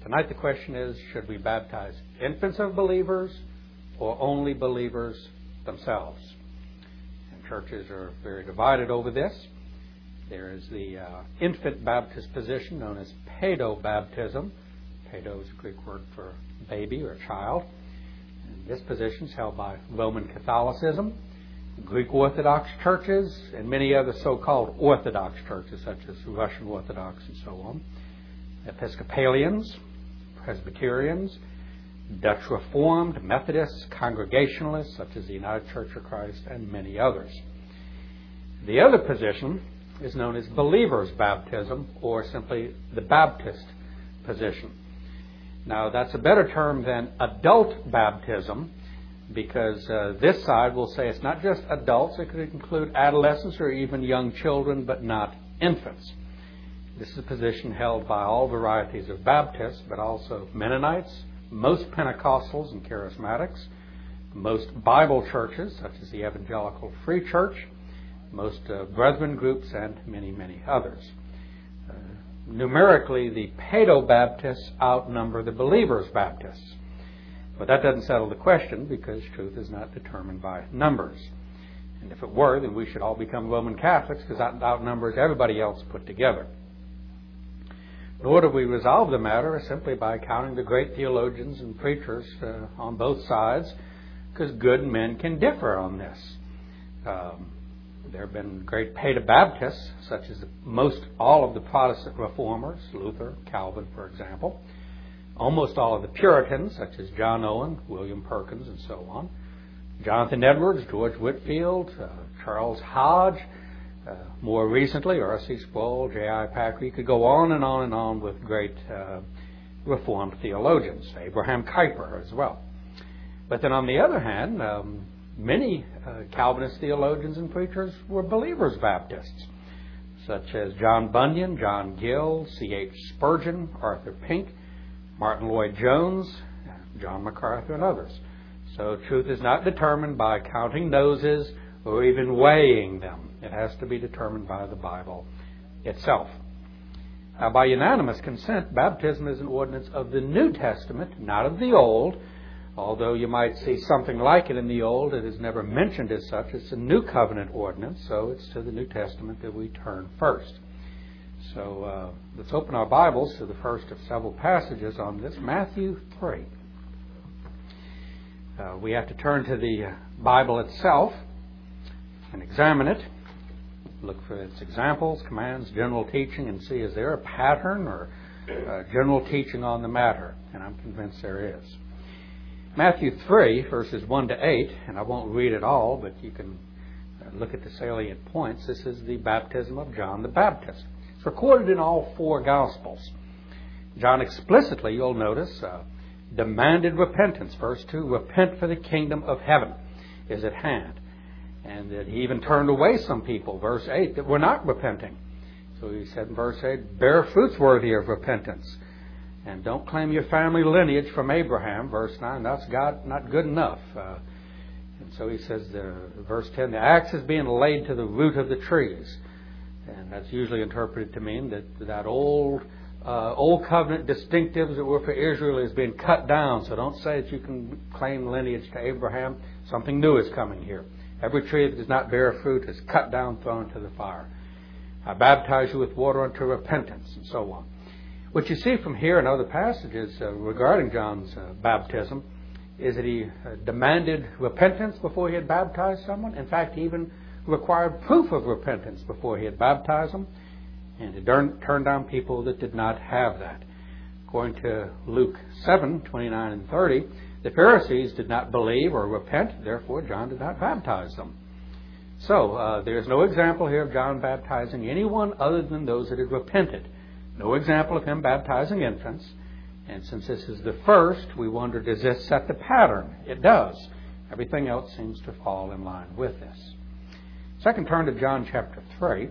Tonight the question is, should we baptize infants of believers or only believers themselves? And churches are very divided over this. There is the infant Baptist position known as paedobaptism. Paedo is a Greek word for baby or child. And this position is held by Roman Catholicism, Greek Orthodox churches, and many other so-called Orthodox churches, such as Russian Orthodox and so on. Episcopalians, Presbyterians, Dutch Reformed, Methodists, Congregationalists, such as the United Church of Christ, and many others. The other position is known as believer's baptism, or simply the Baptist position. Now, that's a better term than adult baptism, because this side will say it's not just adults, it could include adolescents or even young children, but not infants. This is a position held by all varieties of Baptists, but also Mennonites, most Pentecostals and Charismatics, most Bible churches, such as the Evangelical Free Church, most Brethren groups, and many, many others. Numerically, the Paedobaptists outnumber the Believers Baptists. But that doesn't settle the question, because truth is not determined by numbers. And if it were, then we should all become Roman Catholics, because that outnumbers everybody else put together. Nor do we resolve the matter simply by counting the great theologians and preachers on both sides, because good men can differ on this. There have been great Paedobaptists, such as most all of the Protestant reformers, Luther, Calvin, for example. Almost all of the Puritans, such as John Owen, William Perkins, and so on. Jonathan Edwards, George Whitefield, Charles Hodge, more recently, R.C. Sproul, J.I. Packer. You could go on and on and on with great Reformed theologians, Abraham Kuyper as well. But then on the other hand, many Calvinist theologians and preachers were Believers Baptists, such as John Bunyan, John Gill, C.H. Spurgeon, Arthur Pink, Martin Lloyd-Jones, John MacArthur, and others. So truth is not determined by counting noses or even weighing them. It has to be determined by the Bible itself. Now, by unanimous consent, baptism is an ordinance of the New Testament, not of the Old. Although you might see something like it in the Old, it is never mentioned as such. It's a New Covenant ordinance, so it's to the New Testament that we turn first. So let's open our Bibles to the first of several passages on this, Matthew 3. We have to turn to the Bible itself and examine it, look for its examples, commands, general teaching, and see is there a pattern or general teaching on the matter. And I'm convinced there is. Matthew 3, verses 1 to 8, and I won't read it all, but you can look at the salient points. This is the baptism of John the Baptist. It's recorded in all four Gospels. John explicitly, you'll notice, demanded repentance. Verse 2, repent for the kingdom of heaven is at hand. And that he even turned away some people, verse 8, that were not repenting. So he said in verse 8, bear fruits worthy of repentance. And don't claim your family lineage from Abraham, verse 9. That's God not good enough. And so he says, verse 10, the axe is being laid to the root of the trees. And that's usually interpreted to mean that old covenant distinctives that were for Israel is being cut down. So don't say that you can claim lineage to Abraham. Something new is coming here. Every tree that does not bear fruit is cut down, thrown into the fire. I baptize you with water unto repentance, and so on. What you see from here and other passages regarding John's baptism is that he demanded repentance before he had baptized someone. In fact, he even required proof of repentance before he had baptized them. And he turned down people that did not have that. According to Luke 7, 29 and 30, the Pharisees did not believe or repent, therefore John did not baptize them. So there's no example here of John baptizing anyone other than those that had repented. No example of him baptizing infants. And since this is the first, we wonder, does this set the pattern? It does. Everything else seems to fall in line with this. Second, turn to John chapter 3,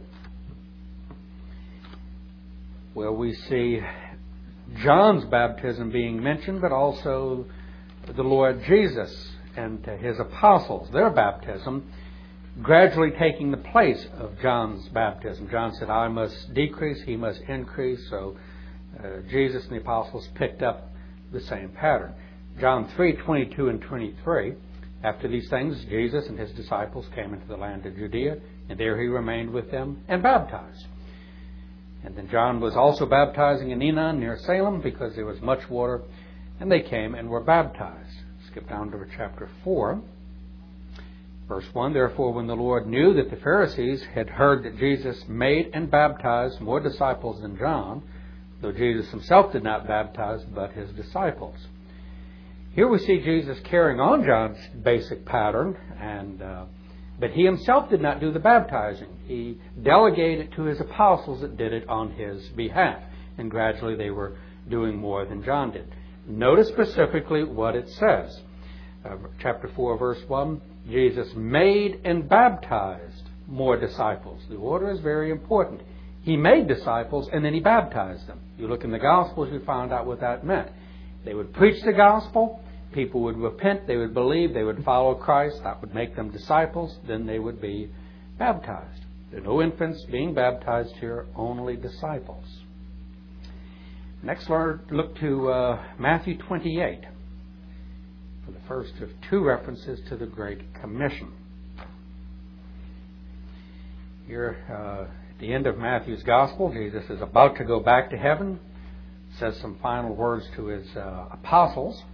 where we see John's baptism being mentioned, but also the Lord Jesus and his apostles, their baptism, gradually taking the place of John's baptism. John said, I must decrease, he must increase. So Jesus and the apostles picked up the same pattern. John 3:22 and 23, after these things, Jesus and his disciples came into the land of Judea, and there he remained with them and baptized. And then John was also baptizing in Enon near Salem because there was much water, and they came and were baptized. Skip down to chapter 4. Verse 1, therefore when the Lord knew that the Pharisees had heard that Jesus made and baptized more disciples than John, though Jesus himself did not baptize but his disciples. Here we see Jesus carrying on John's basic pattern, but he himself did not do the baptizing. He delegated to his apostles that did it on his behalf, and gradually they were doing more than John did. Notice specifically what it says. Chapter 4, verse 1, Jesus made and baptized more disciples. The order is very important. He made disciples and then he baptized them. You look in the Gospels, you find out what that meant. They would preach the gospel, people would repent, they would believe, they would follow Christ, that would make them disciples, then they would be baptized. There are no infants being baptized here, only disciples. Next, look to Matthew 28 for the first of two references to the Great Commission. Here, at the end of Matthew's Gospel, Jesus is about to go back to heaven, says some final words to his apostles.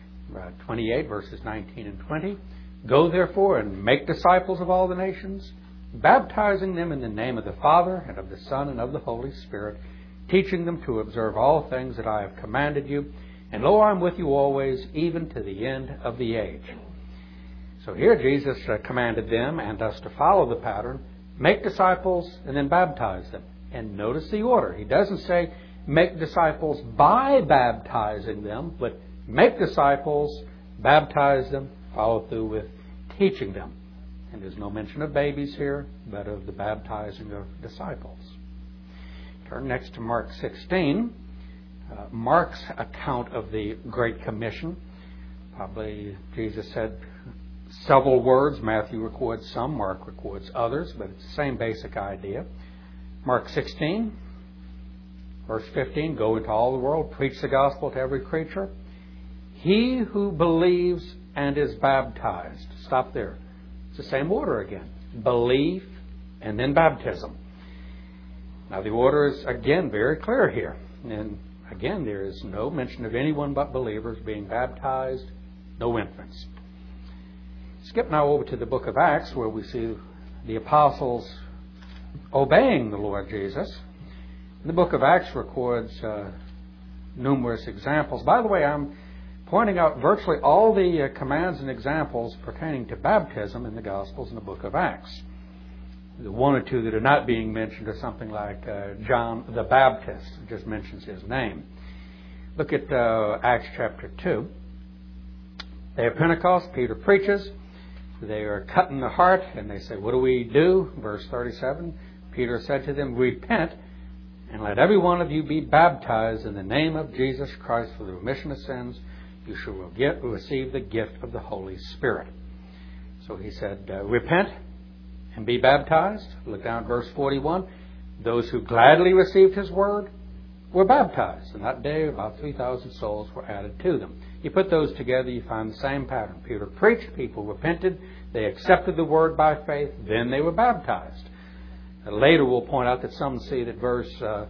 28 verses 19 and 20. Go therefore and make disciples of all the nations, baptizing them in the name of the Father and of the Son and of the Holy Spirit, teaching them to observe all things that I have commanded you. And lo, I am with you always, even to the end of the age. So here Jesus commanded them and us to follow the pattern, make disciples and then baptize them. And notice the order. He doesn't say make disciples by baptizing them, but make disciples, baptize them, follow through with teaching them. And there's no mention of babies here, but of the baptizing of disciples. Turn next to Mark 16. Mark's account of the Great Commission. Probably Jesus said several words. Matthew records some, Mark records others, but it's the same basic idea. Mark 16, verse 15, go into all the world, preach the gospel to every creature. He who believes and is baptized. Stop there. It's the same order again. Belief and then baptism. Now the order is again very clear here. And again, there is no mention of anyone but believers being baptized, no infants. Skip now over to the book of Acts where we see the apostles obeying the Lord Jesus. The book of Acts records numerous examples. By the way, I'm pointing out virtually all the commands and examples pertaining to baptism in the Gospels in the book of Acts. The one or two that are not being mentioned are something like John the Baptist, just mentions his name. Look at Acts chapter 2. Day of Pentecost, Peter preaches. They are cut in the heart, and they say, what do we do? Verse 37, Peter said to them, repent, and let every one of you be baptized in the name of Jesus Christ for the remission of sins. You shall receive the gift of the Holy Spirit. So he said, repent and be baptized. Look down at verse 41. Those who gladly received his word were baptized. And that day, about 3,000 souls were added to them. You put those together, you find the same pattern. Peter preached, people repented, they accepted the word by faith, then they were baptized. Later we'll point out that some see that verse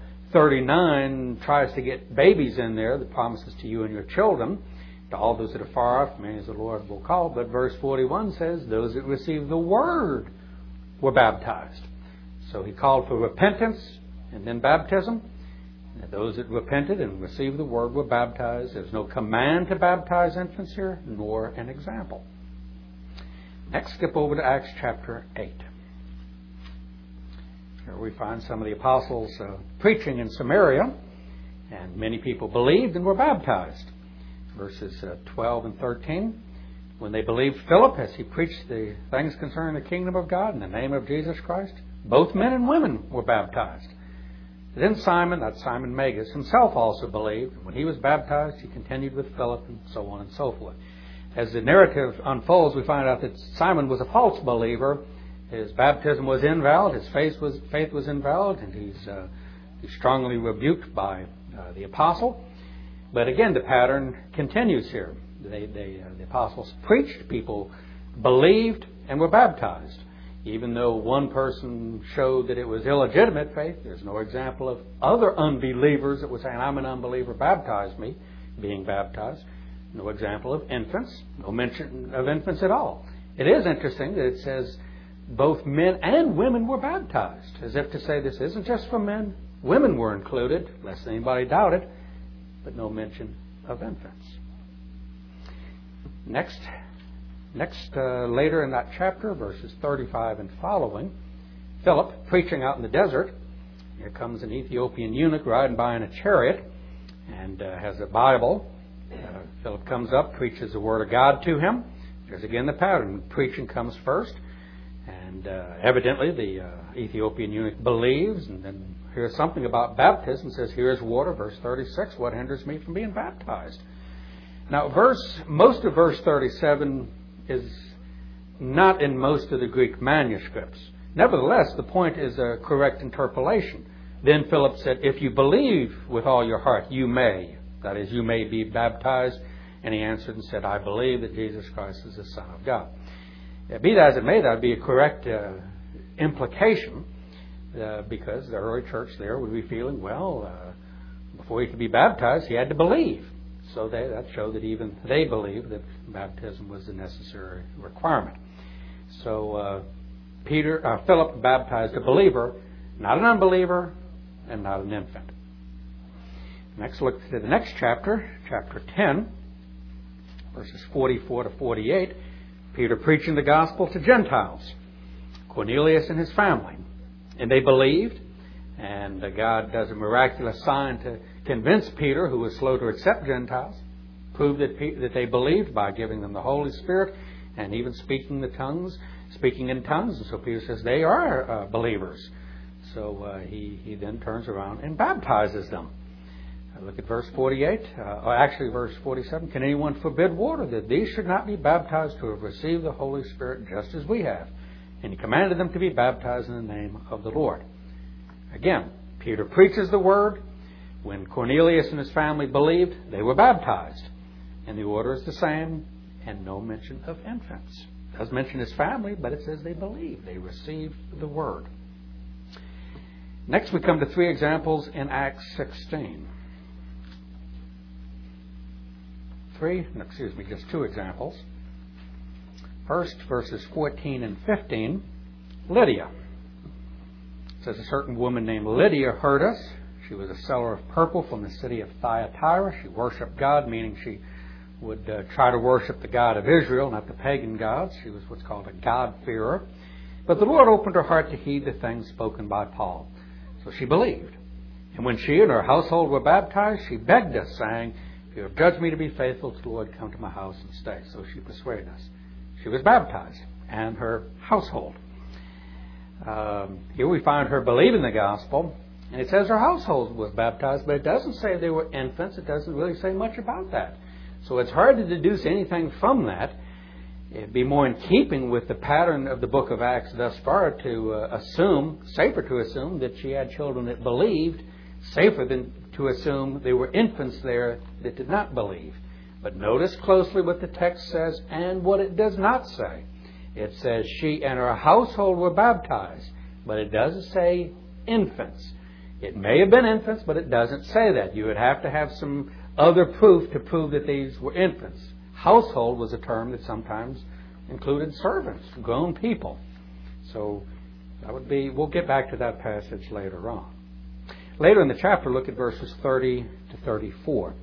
39 tries to get babies in there, the promises to you and your children. To all those that are far off, many as the Lord will call. But verse 41 says, those that received the word were baptized. So he called for repentance and then baptism. And those that repented and received the word were baptized. There's no command to baptize infants here, nor an example. Next, skip over to Acts chapter 8. Here we find some of the apostles preaching in Samaria, and many people believed and were baptized. Verses 12 and 13. When they believed Philip as he preached the things concerning the kingdom of God in the name of Jesus Christ, both men and women were baptized. Then Simon, that's Simon Magus, himself also believed. When he was baptized, he continued with Philip, and so on and so forth. As the narrative unfolds, we find out that Simon was a false believer. His baptism was invalid, his faith was invalid, and he's strongly rebuked by the apostle. But again, the pattern continues here. The apostles preached, people believed, and were baptized. Even though one person showed that it was illegitimate faith, there's no example of other unbelievers that were saying, I'm an unbeliever, baptize me, being baptized. No example of infants, no mention of infants at all. It is interesting that it says both men and women were baptized, as if to say this isn't just for men. Women were included, lest anybody doubt it, but no mention of infants. Next, later in that chapter, verses 35 and following, Philip, preaching out in the desert, here comes an Ethiopian eunuch riding by in a chariot and has a Bible. Philip comes up, preaches the Word of God to him. There's again the pattern. Preaching comes first. And evidently the Ethiopian eunuch believes, and then hears something about baptism. Says, here is water, verse 36. What hinders me from being baptized? Now, most of verse 37 is not in most of the Greek manuscripts. Nevertheless, the point is a correct interpolation. Then Philip said, if you believe with all your heart, you may. That is, you may be baptized. And he answered and said, I believe that Jesus Christ is the Son of God. Be that as it may, that would be a correct implication, because the early church there would be feeling, before he could be baptized, he had to believe. So that showed that even they believed that baptism was the necessary requirement. So Philip baptized a believer, not an unbeliever, and not an infant. Next, look to the next chapter, chapter 10, verses 44 to 48. Peter preaching the gospel to Gentiles, Cornelius and his family. And they believed, and God does a miraculous sign to convince Peter, who was slow to accept Gentiles, prove that they believed by giving them the Holy Spirit and even speaking in tongues. And so Peter says they are believers. So he then turns around and baptizes them. Look at verse 48, verse 47. Can anyone forbid water, that these should not be baptized who have received the Holy Spirit just as we have? And he commanded them to be baptized in the name of the Lord. Again, Peter preaches the word. When Cornelius and his family believed, they were baptized. And the order is the same, and no mention of infants. It does mention his family, but it says they believed. They received the word. Next, we come to three examples in Acts 16. Just two examples. First, verses 14 and 15, Lydia. It says, a certain woman named Lydia heard us. She was a seller of purple from the city of Thyatira. She worshipped God, meaning she would try to worship the God of Israel, not the pagan gods. She was what's called a God-fearer. But the Lord opened her heart to heed the things spoken by Paul. So she believed. And when she and her household were baptized, she begged us, saying, if you have judged me to be faithful to the Lord, come to my house and stay. So she persuaded us. She was baptized, and her household. Here we find her believing the gospel, and it says her household was baptized, but it doesn't say they were infants. It doesn't really say much about that. So it's hard to deduce anything from that. It'd be more in keeping with the pattern of the book of Acts thus far to safer to assume that she had children that believed, safer than to assume there were infants there that did not believe. But notice closely what the text says and what it does not say. It says she and her household were baptized, but it doesn't say infants. It may have been infants, but it doesn't say that. You would have to have some other proof to prove that these were infants. Household was a term that sometimes included servants, grown people. So that would be, we'll get back to that passage later on. Later in the chapter, look at verses 30 to 34.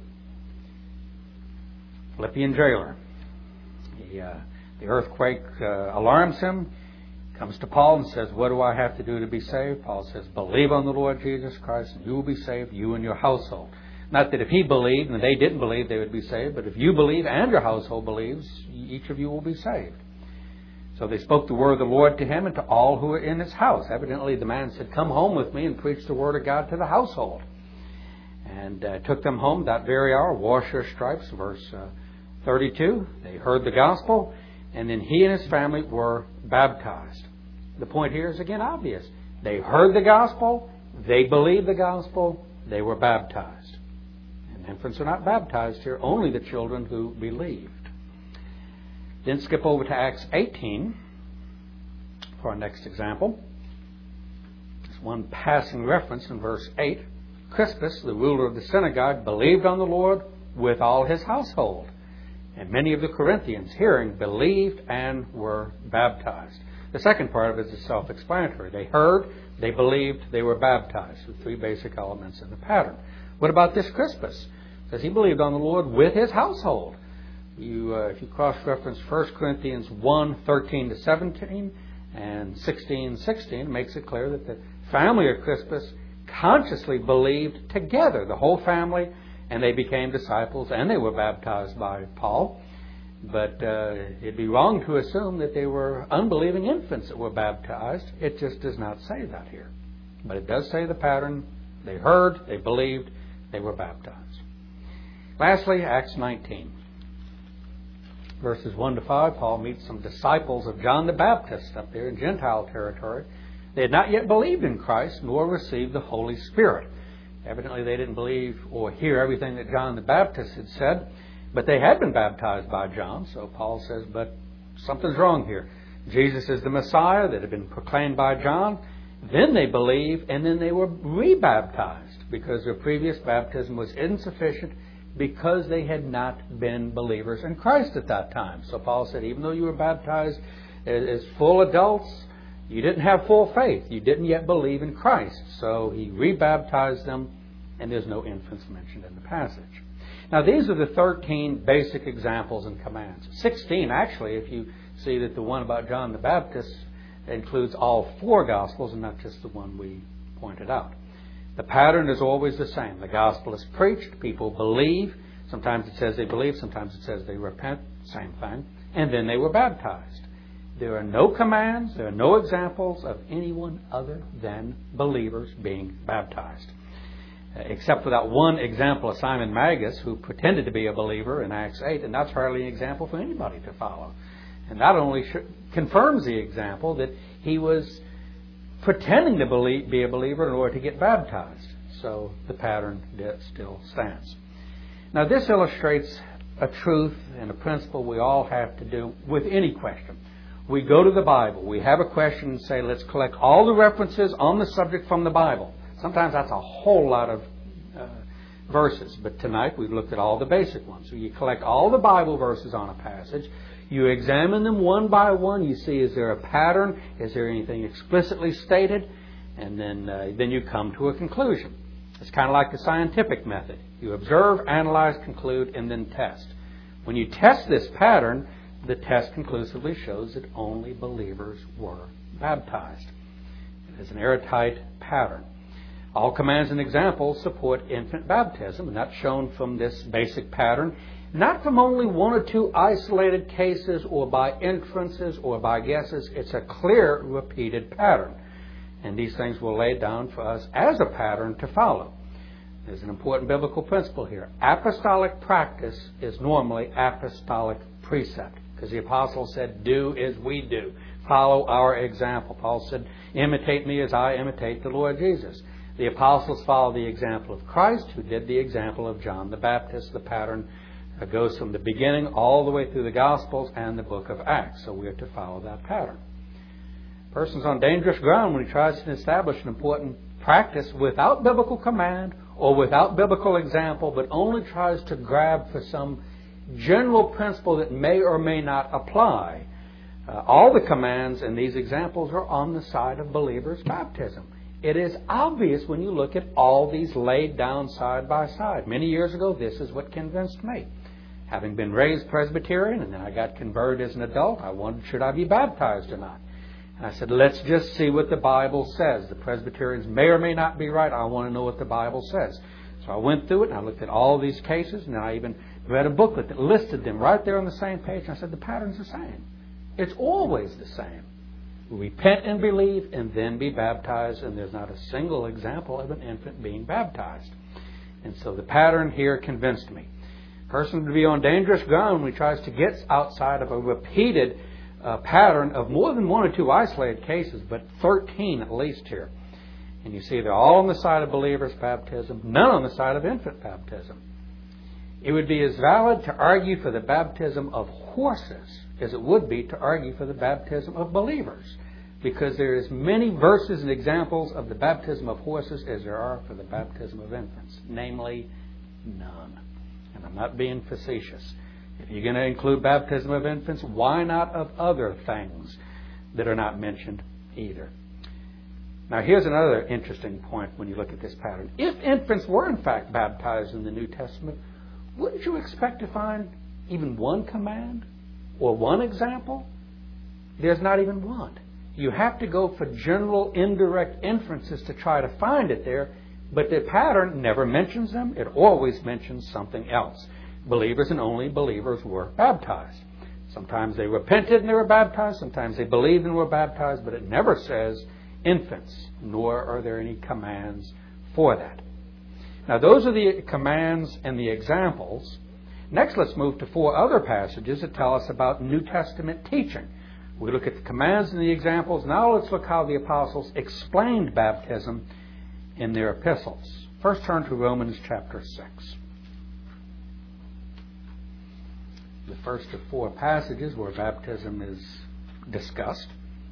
Philippian jailer. The earthquake alarms him. Comes to Paul and says, what do I have to do to be saved? Paul says, believe on the Lord Jesus Christ and you will be saved, you and your household. Not that if he believed and they didn't believe they would be saved, but if you believe and your household believes, each of you will be saved. So they spoke the word of the Lord to him and to all who were in his house. Evidently the man said, come home with me and preach the word of God to the household. And took them home that very hour, wash their stripes, verse 32. They heard the gospel, and then he and his family were baptized. The point here is again obvious. They heard the gospel, they believed the gospel, they were baptized. And infants are not baptized here, only the children who believed. Then skip over to Acts 18 for our next example. Just one passing reference in verse 8. Crispus, the ruler of the synagogue, believed on the Lord with all his household. And many of the Corinthians, hearing, believed and were baptized. The second part of it is self-explanatory. They heard, they believed, they were baptized. The three basic elements in the pattern. What about this Crispus? Because he believed on the Lord with his household. If you cross-reference 1 Corinthians 1:13-17 and 16:16, it makes it clear that the family of Crispus consciously believed together, the whole family, and they became disciples and they were baptized by Paul. But it'd be wrong to assume that they were unbelieving infants that were baptized. It just does not say that here. But it does say the pattern. They heard, they believed, they were baptized. Lastly, Acts 19. Verses 1-5, Paul meets some disciples of John the Baptist up there in Gentile territory. They had not yet believed in Christ, nor received the Holy Spirit. Evidently, they didn't believe or hear everything that John the Baptist had said, but they had been baptized by John. So Paul says, but something's wrong here. Jesus is the Messiah that had been proclaimed by John. Then they believed, and then they were rebaptized because their previous baptism was insufficient because they had not been believers in Christ at that time. So Paul said, even though you were baptized as full adults, you didn't have full faith. You didn't yet believe in Christ. So he rebaptized them, and there's no infants mentioned in the passage. Now, these are the 13 basic examples and commands. 16, actually, if you see that the one about John the Baptist includes all four Gospels and not just the one we pointed out. The pattern is always the same. The Gospel is preached, people believe. Sometimes it says they believe, sometimes it says they repent, same thing. And then they were baptized. There are no commands, there are no examples of anyone other than believers being baptized. Except for that one example of Simon Magus, who pretended to be a believer in Acts 8, and that's hardly an example for anybody to follow. And that only confirms the example that he was pretending to be a believer in order to get baptized. So the pattern still stands. Now this illustrates a truth and a principle we all have to do with any question. We go to the Bible, we have a question and say, let's collect all the references on the subject from the Bible. Sometimes that's a whole lot of verses, but tonight we've looked at all the basic ones. So you collect all the Bible verses on a passage, you examine them one by one, you see, is there a pattern, is there anything explicitly stated, and then you come to a conclusion. It's kind of like the scientific method. You observe, analyze, conclude, and then test. When you test this pattern, the test conclusively shows that only believers were baptized. It is an airtight pattern. All commands and examples support infant baptism, and that's shown from this basic pattern, not from only one or two isolated cases or by inferences or by guesses. It's a clear, repeated pattern. And these things were laid down for us as a pattern to follow. There's an important biblical principle here. Apostolic practice is normally apostolic precept, because the apostle said, do as we do. Follow our example. Paul said, imitate me as I imitate the Lord Jesus. The apostles follow the example of Christ, who did the example of John the Baptist. The pattern goes from the beginning all the way through the Gospels and the book of Acts. So we are to follow that pattern. A person's on dangerous ground when he tries to establish an important practice without biblical command or without biblical example, but only tries to grab for some general principle that may or may not apply. All the commands in these examples are on the side of believers' baptism. It is obvious when you look at all these laid down side by side. Many years ago, this is what convinced me. Having been raised Presbyterian, and then I got converted as an adult, I wondered, should I be baptized or not? And I said, let's just see what the Bible says. The Presbyterians may or may not be right. I want to know what the Bible says. So I went through it, and I looked at all these cases, and I even read a booklet that listed them right there on the same page. And I said, the pattern's the same. It's always the same. Repent and believe, and then be baptized, and there's not a single example of an infant being baptized. And so the pattern here convinced me. A person would be on dangerous ground when he tries to get outside of a repeated pattern of more than one or two isolated cases, but 13 at least here. And you see they're all on the side of believers' baptism, none on the side of infant baptism. It would be as valid to argue for the baptism of horses as it would be to argue for the baptism of believers, because there is many verses and examples of the baptism of horses as there are for the baptism of infants, namely none. And I'm not being facetious. If you're going to include baptism of infants, why not of other things that are not mentioned either? Now, here's another interesting point when you look at this pattern. If infants were in fact baptized in the New Testament, wouldn't you expect to find even one command or one example? There's not even one. You have to go for general indirect inferences to try to find it there, but the pattern never mentions them. It always mentions something else. Believers and only believers were baptized. Sometimes they repented and they were baptized. Sometimes they believed and were baptized, but it never says infants, nor are there any commands for that. Now, those are the commands and the examples. Next, let's move to 4 other passages that tell us about New Testament teaching. We look at the commands and the examples. Now let's look how the apostles explained baptism in their epistles. First, turn to Romans chapter 6. The first of 4 passages where baptism is discussed.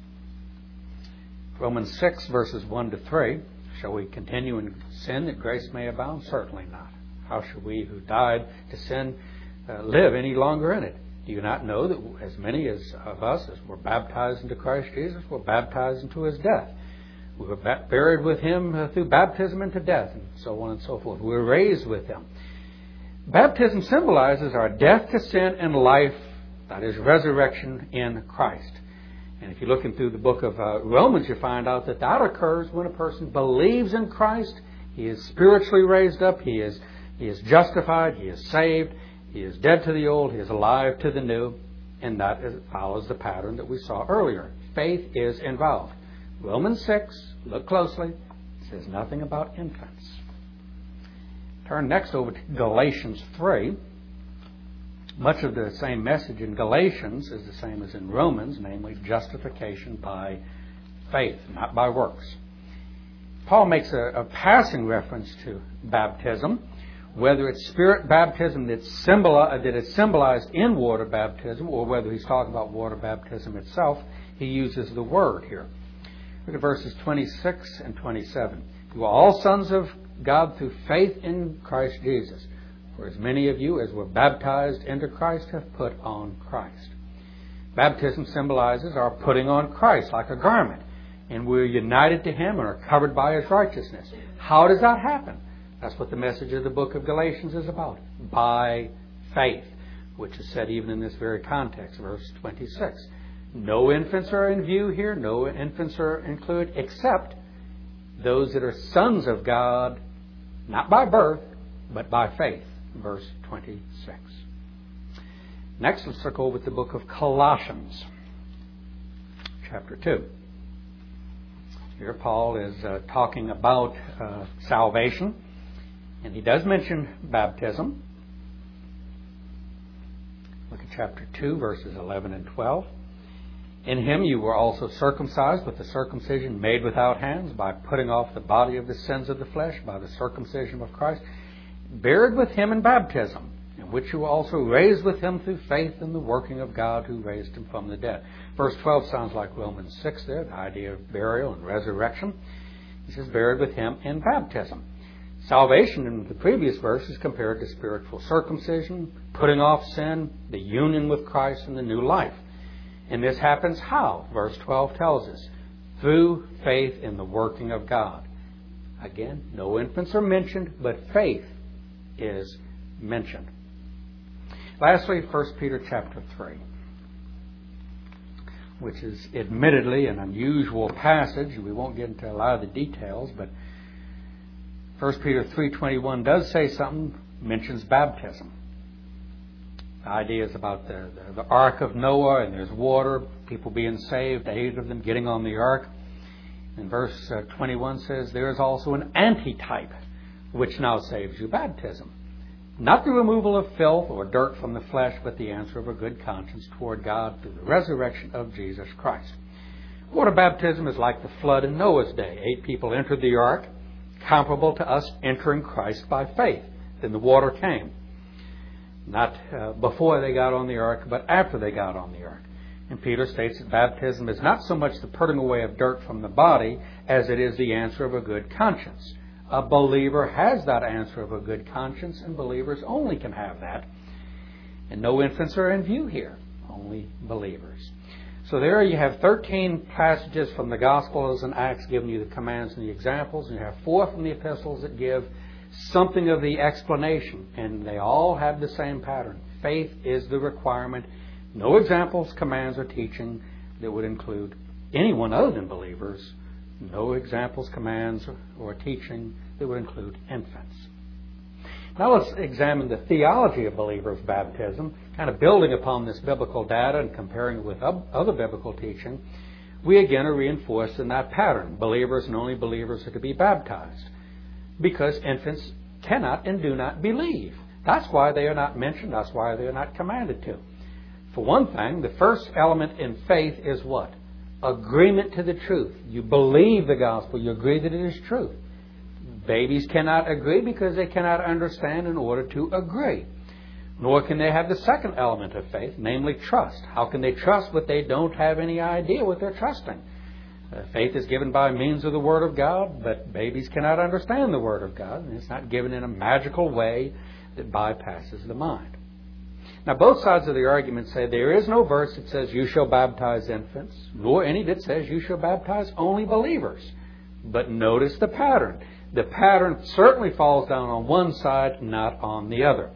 Romans 6, verses 1 to 3. Shall we continue in sin that grace may abound? Certainly not. How shall we who died to sin live any longer in it? Do you not know that as many of us as were baptized into Christ Jesus were baptized into His death? We were buried with Him through baptism into death, and so on and so forth. We were raised with Him. Baptism symbolizes our death to sin and life, that is, resurrection in Christ. And if you're looking through the book of Romans, you find out that that occurs when a person believes in Christ. He is spiritually raised up. He is justified. He is saved. He is dead to the old. He is alive to the new. And that follows the pattern that we saw earlier. Faith is involved. Romans 6, look closely, says nothing about infants. Turn next over to Galatians 3. Much of the same message in Galatians is the same as in Romans, namely justification by faith, not by works. Paul makes a passing reference to baptism, whether it's spirit baptism that is symbolized in water baptism, or whether he's talking about water baptism itself. He uses the word here. Look at verses 26 and 27. You are all sons of God through faith in Christ Jesus. For as many of you as were baptized into Christ have put on Christ. Baptism symbolizes our putting on Christ like a garment. And we're united to Him and are covered by His righteousness. How does that happen? That's what the message of the book of Galatians is about. By faith, which is said even in this very context, verse 26. No infants are in view here. No infants are included except those that are sons of God, not by birth, but by faith. Verse 26. Next, let's look over at the book of Colossians, chapter 2. Here Paul is talking about salvation, and he does mention baptism. Look at chapter 2, verses 11 and 12. In Him you were also circumcised with the circumcision made without hands, by putting off the body of the sins of the flesh by the circumcision of Christ, buried with Him in baptism, in which you were also raised with Him through faith in the working of God who raised Him from the dead. Verse 12 sounds like Romans 6 there, the idea of burial and resurrection. He says, buried with Him in baptism. Salvation in the previous verse is compared to spiritual circumcision, putting off sin, the union with Christ, and the new life. And this happens how? Verse 12 tells us, through faith in the working of God. Again, no infants are mentioned, but faith is mentioned. Lastly, 1 Peter chapter 3, which is admittedly an unusual passage. We won't get into a lot of the details, but 1 Peter 3:21 does say something, mentions baptism. The idea is about the ark of Noah, and there's water, people being saved, 8 of them getting on the ark. And verse 21 says, there is also an antitype, which now saves you, baptism. Not the removal of filth or dirt from the flesh, but the answer of a good conscience toward God through the resurrection of Jesus Christ. Water baptism is like the flood in Noah's day. 8 people entered the ark, comparable to us entering Christ by faith. Then the water came. Not before they got on the ark, but after they got on the ark. And Peter states that baptism is not so much the putting away of dirt from the body as it is the answer of a good conscience. A believer has that answer of a good conscience, and believers only can have that. And no infants are in view here, only believers. So there you have 13 passages from the Gospels and Acts giving you the commands and the examples, and you have 4 from the epistles that give something of the explanation, and they all have the same pattern. Faith is the requirement. No examples, commands, or teaching that would include anyone other than believers. No examples, commands, or teaching that would include infants. Now let's examine the theology of believers' baptism, kind of building upon this biblical data and comparing it with other biblical teaching. We again are reinforced in that pattern. Believers and only believers are to be baptized because infants cannot and do not believe. That's why they are not mentioned. That's why they are not commanded to. For one thing, the first element in faith is what? Agreement to the truth. You believe the gospel. You agree that it is truth. Babies cannot agree because they cannot understand in order to agree. Nor can they have the second element of faith, namely trust. How can they trust what they don't have any idea what they're trusting? Faith is given by means of the Word of God, but babies cannot understand the Word of God, and it's not given in a magical way that bypasses the mind. Now, both sides of the argument say there is no verse that says you shall baptize infants, nor any that says you shall baptize only believers. But notice the pattern. The pattern certainly falls down on one side, not on the other.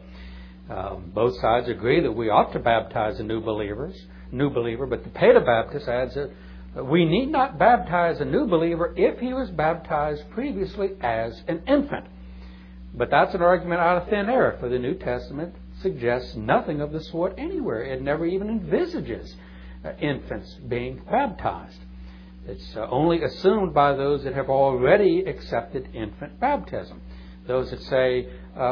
Both sides agree that we ought to baptize a new believer, but the Paedobaptist adds that we need not baptize a new believer if he was baptized previously as an infant. But that's an argument out of thin air, for the New Testament suggests nothing of the sort anywhere. It never even envisages infants being baptized. It's only assumed by those that have already accepted infant baptism. Those that say,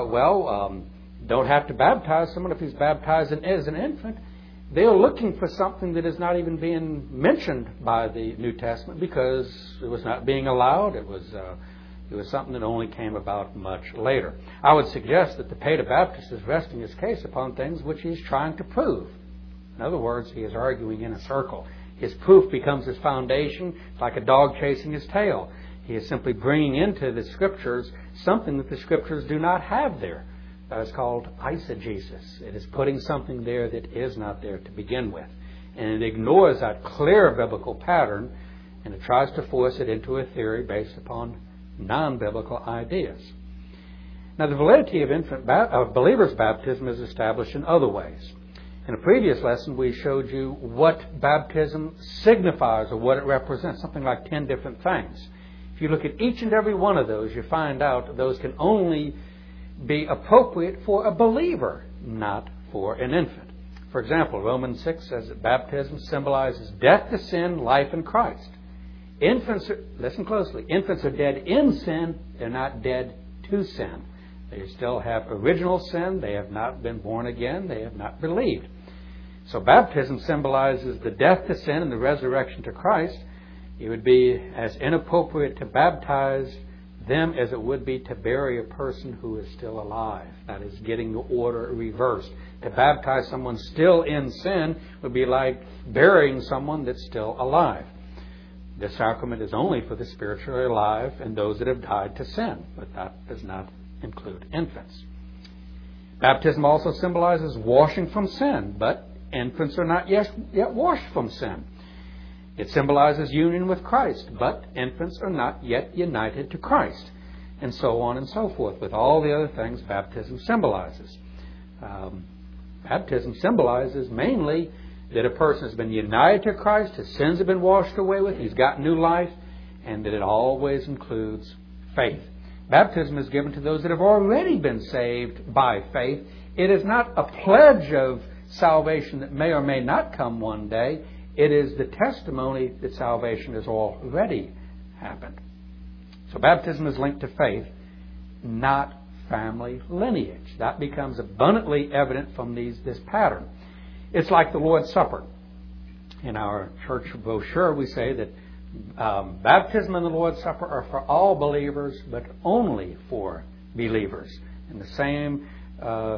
don't have to baptize someone if he's baptized as an infant, they're looking for something that is not even being mentioned by the New Testament because it was not being allowed. It was something that only came about much later. I would suggest that the Paedobaptist is resting his case upon things which he is trying to prove. In other words, he is arguing in a circle. His proof becomes his foundation. It's like a dog chasing his tail. He is simply bringing into the Scriptures something that the Scriptures do not have there. That is called eisegesis. It is putting something there that is not there to begin with. And it ignores that clear biblical pattern, and it tries to force it into a theory based upon non-biblical ideas. Now, the validity of believers' baptism is established in other ways. In a previous lesson, we showed you what baptism signifies or what it represents, something like 10 different things. If you look at each and every one of those, you find out that those can only be appropriate for a believer, not for an infant. For example, Romans 6 says that baptism symbolizes death to sin, life in Christ. Listen closely, infants are dead in sin, they're not dead to sin. They still have original sin, they have not been born again, they have not believed. So baptism symbolizes the death to sin and the resurrection to Christ. It would be as inappropriate to baptize them as it would be to bury a person who is still alive. That is getting the order reversed. To baptize someone still in sin would be like burying someone that's still alive. The sacrament is only for the spiritually alive and those that have died to sin, but that does not include infants. Baptism also symbolizes washing from sin, but infants are not yet washed from sin. It symbolizes union with Christ, but infants are not yet united to Christ, and so on and so forth, with all the other things baptism symbolizes. Baptism symbolizes mainly that a person has been united to Christ, his sins have been washed away with, he's got new life, and that it always includes faith. Baptism is given to those that have already been saved by faith. It is not a pledge of salvation that may or may not come one day. It is the testimony that salvation has already happened. So baptism is linked to faith, not family lineage. That becomes abundantly evident from this pattern. It's like the Lord's Supper. In our church brochure, we say that baptism and the Lord's Supper are for all believers, but only for believers. And the same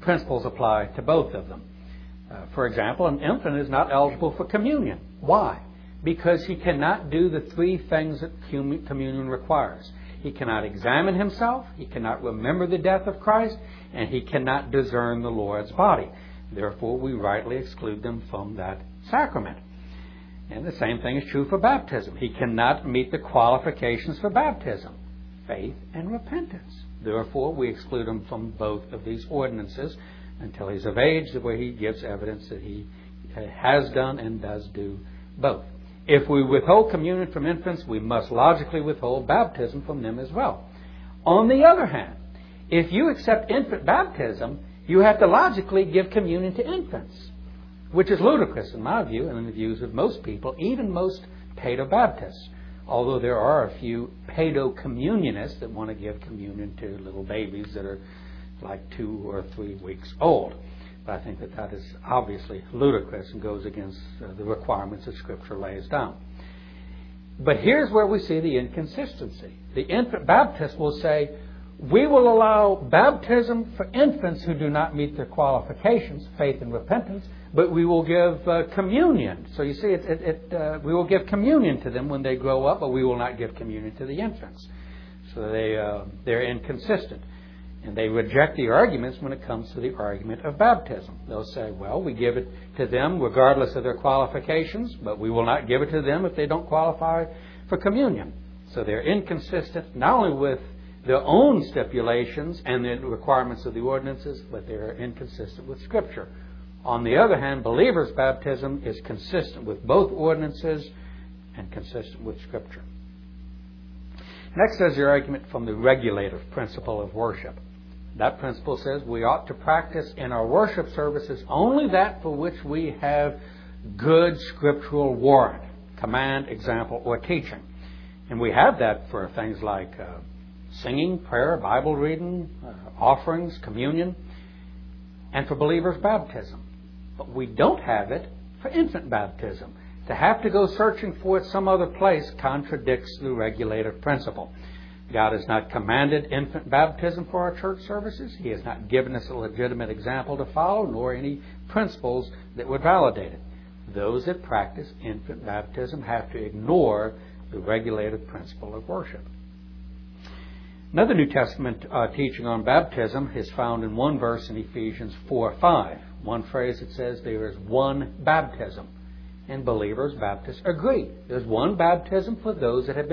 principles apply to both of them. For example, an infant is not eligible for communion. Why? Because he cannot do the three things that communion requires. He cannot examine himself, he cannot remember the death of Christ, and he cannot discern the Lord's body. Therefore, we rightly exclude them from that sacrament. And the same thing is true for baptism. He cannot meet the qualifications for baptism, faith and repentance. Therefore, we exclude him from both of these ordinances until he's of age, where he gives evidence that he has done and does do both. If we withhold communion from infants, we must logically withhold baptism from them as well. On the other hand, if you accept infant baptism, you have to logically give communion to infants, which is ludicrous in my view and in the views of most people, even most Paedo-Baptists. Although there are a few Paedo-Communionists that want to give communion to little babies that are like 2 or 3 weeks old. But I think that is obviously ludicrous and goes against the requirements that Scripture lays down. But here's where we see the inconsistency. The infant Baptist will say, we will allow baptism for infants who do not meet their qualifications, faith and repentance, but we will give communion. So you see, we will give communion to them when they grow up, but we will not give communion to the infants. So they're inconsistent. And they reject the arguments when it comes to the argument of baptism. They'll say, well, we give it to them regardless of their qualifications, but we will not give it to them if they don't qualify for communion. So they're inconsistent not only with their own stipulations and the requirements of the ordinances, but they're inconsistent with Scripture. On the other hand, believers' baptism is consistent with both ordinances and consistent with Scripture. Next is the argument from the regulative principle of worship. That principle says we ought to practice in our worship services only that for which we have good scriptural warrant, command, example, or teaching. And we have that for things like singing, prayer, Bible reading, offerings, communion, and for believers' baptism. But we don't have it for infant baptism. To have to go searching for it some other place contradicts the regulative principle. God has not commanded infant baptism for our church services. He has not given us a legitimate example to follow, nor any principles that would validate it. Those that practice infant baptism have to ignore the regulative principle of worship. Another New Testament teaching on baptism is found in one verse in Ephesians 4:5. One phrase that says there is one baptism. And believers, Baptists, agree. There's one baptism for those that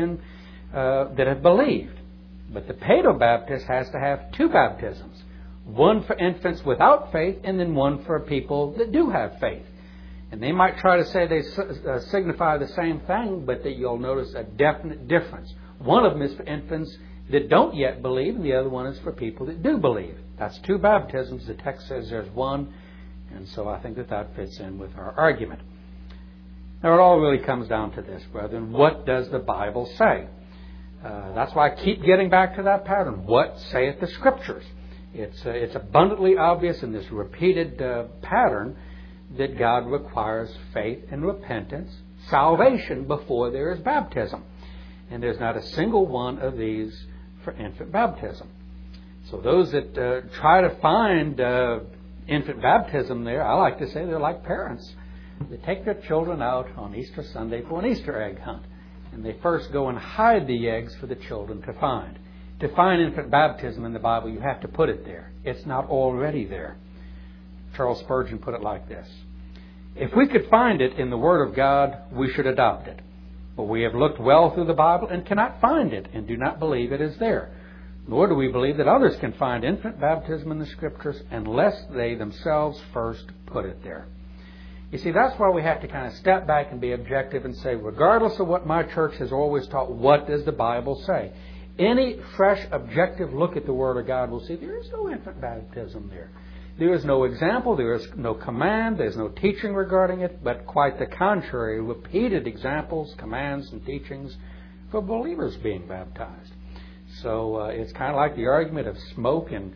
have believed. But the Paedo-Baptist has to have 2 baptisms. One for infants without faith, and then one for people that do have faith. And they might try to say they signify the same thing, but that you'll notice a definite difference. One of them is for infants that don't yet believe, and the other one is for people that do believe. That's 2 baptisms. The text says there's one, and so I think that fits in with our argument. Now, it all really comes down to this, brethren. What does the Bible say? That's why I keep getting back to that pattern. What saith the Scriptures? It's abundantly obvious in this repeated pattern that God requires faith and repentance, salvation, before there is baptism. And there's not a single one of these for infant baptism. So those that try to find infant baptism there, I like to say they're like parents. They take their children out on Easter Sunday for an Easter egg hunt. And they first go and hide the eggs for the children to find. To find infant baptism in the Bible, you have to put it there. It's not already there. Charles Spurgeon put it like this: if we could find it in the Word of God, we should adopt it. But we have looked well through the Bible and cannot find it, and do not believe it is there. Nor do we believe that others can find infant baptism in the Scriptures unless they themselves first put it there. You see, that's why we have to kind of step back and be objective and say, regardless of what my church has always taught, what does the Bible say? Any fresh, objective look at the Word of God will see there is no infant baptism there. There is no example, there is no command, there is no teaching regarding it, but quite the contrary, repeated examples, commands, and teachings for believers being baptized. So it's kind of like the argument of smoke and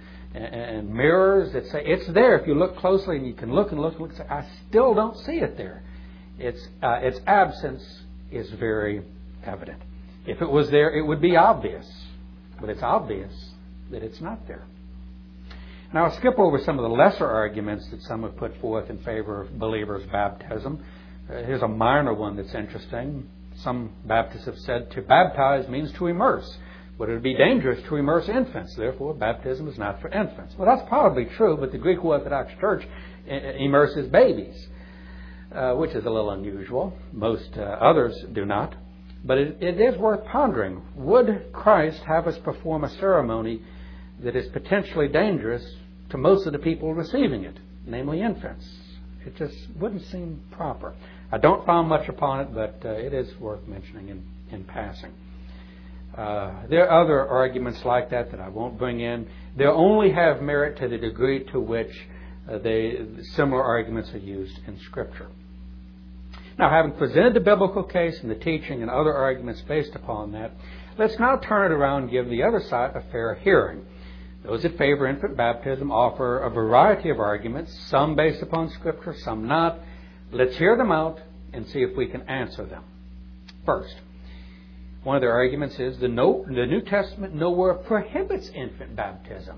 mirrors that say it's there if you look closely, and you can look and look and look and say, I still don't see it there. Its absence is very evident. If it was there, it would be obvious. But it's obvious that it's not there. Now, I'll skip over some of the lesser arguments that some have put forth in favor of believers' baptism. Here's a minor one that's interesting. Some Baptists have said to baptize means to immerse. But it would be dangerous to immerse infants. Therefore, baptism is not for infants. Well, that's probably true, but the Greek Orthodox Church immerses babies, which is a little unusual. Most others do not. But it is worth pondering. Would Christ have us perform a ceremony that is potentially dangerous to most of the people receiving it, namely infants? It just wouldn't seem proper. I don't found much upon it, but it is worth mentioning in passing. There are other arguments like that I won't bring in. They only have merit to the degree to which similar arguments are used in Scripture. Now, having presented the biblical case and the teaching and other arguments based upon that, let's now turn it around and give the other side a fair hearing. Those that favor infant baptism offer a variety of arguments, some based upon Scripture, some not. Let's hear them out and see if we can answer them. First, one of their arguments is the New Testament nowhere prohibits infant baptism.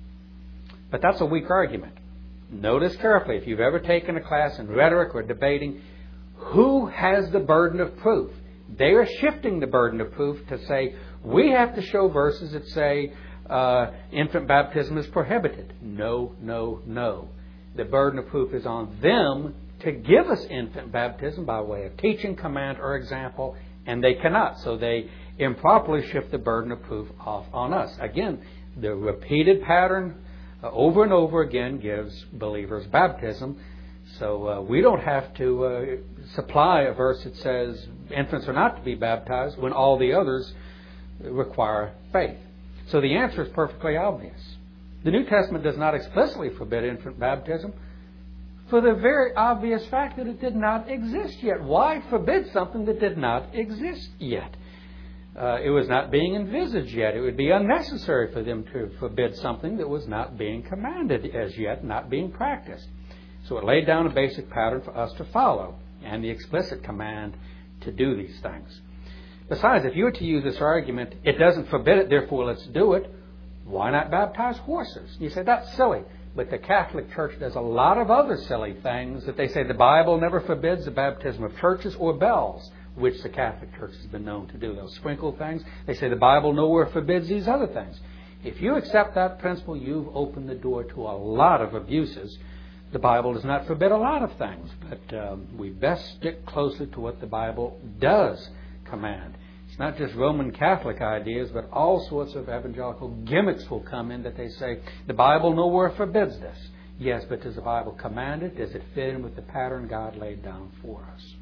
But that's a weak argument. Notice carefully, if you've ever taken a class in rhetoric or debating, who has the burden of proof? They are shifting the burden of proof to say, we have to show verses that say infant baptism is prohibited. No, no, no. The burden of proof is on them to give us infant baptism by way of teaching, command, or example, and they cannot. So they improperly shift the burden of proof off on us. Again, the repeated pattern over and over again gives believers baptism. So we don't have to supply a verse that says infants are not to be baptized when all the others require faith. So the answer is perfectly obvious. The New Testament does not explicitly forbid infant baptism for the very obvious fact that it did not exist yet. Why forbid something that did not exist yet? It was not being envisaged yet. It would be unnecessary for them to forbid something that was not being commanded as yet, not being practiced. So it laid down a basic pattern for us to follow and the explicit command to do these things. Besides, if you were to use this argument, it doesn't forbid it, therefore let's do it, why not baptize horses? You say, that's silly. But the Catholic Church does a lot of other silly things that they say the Bible never forbids the baptism of churches or bells, which the Catholic Church has been known to do. Those sprinkle things, they say the Bible nowhere forbids these other things. If you accept that principle, you've opened the door to a lot of abuses. The Bible does not forbid a lot of things, but we best stick closely to what the Bible does command. It's not just Roman Catholic ideas, but all sorts of evangelical gimmicks will come in that they say, the Bible nowhere forbids this. Yes, but does the Bible command it? Does it fit in with the pattern God laid down for us?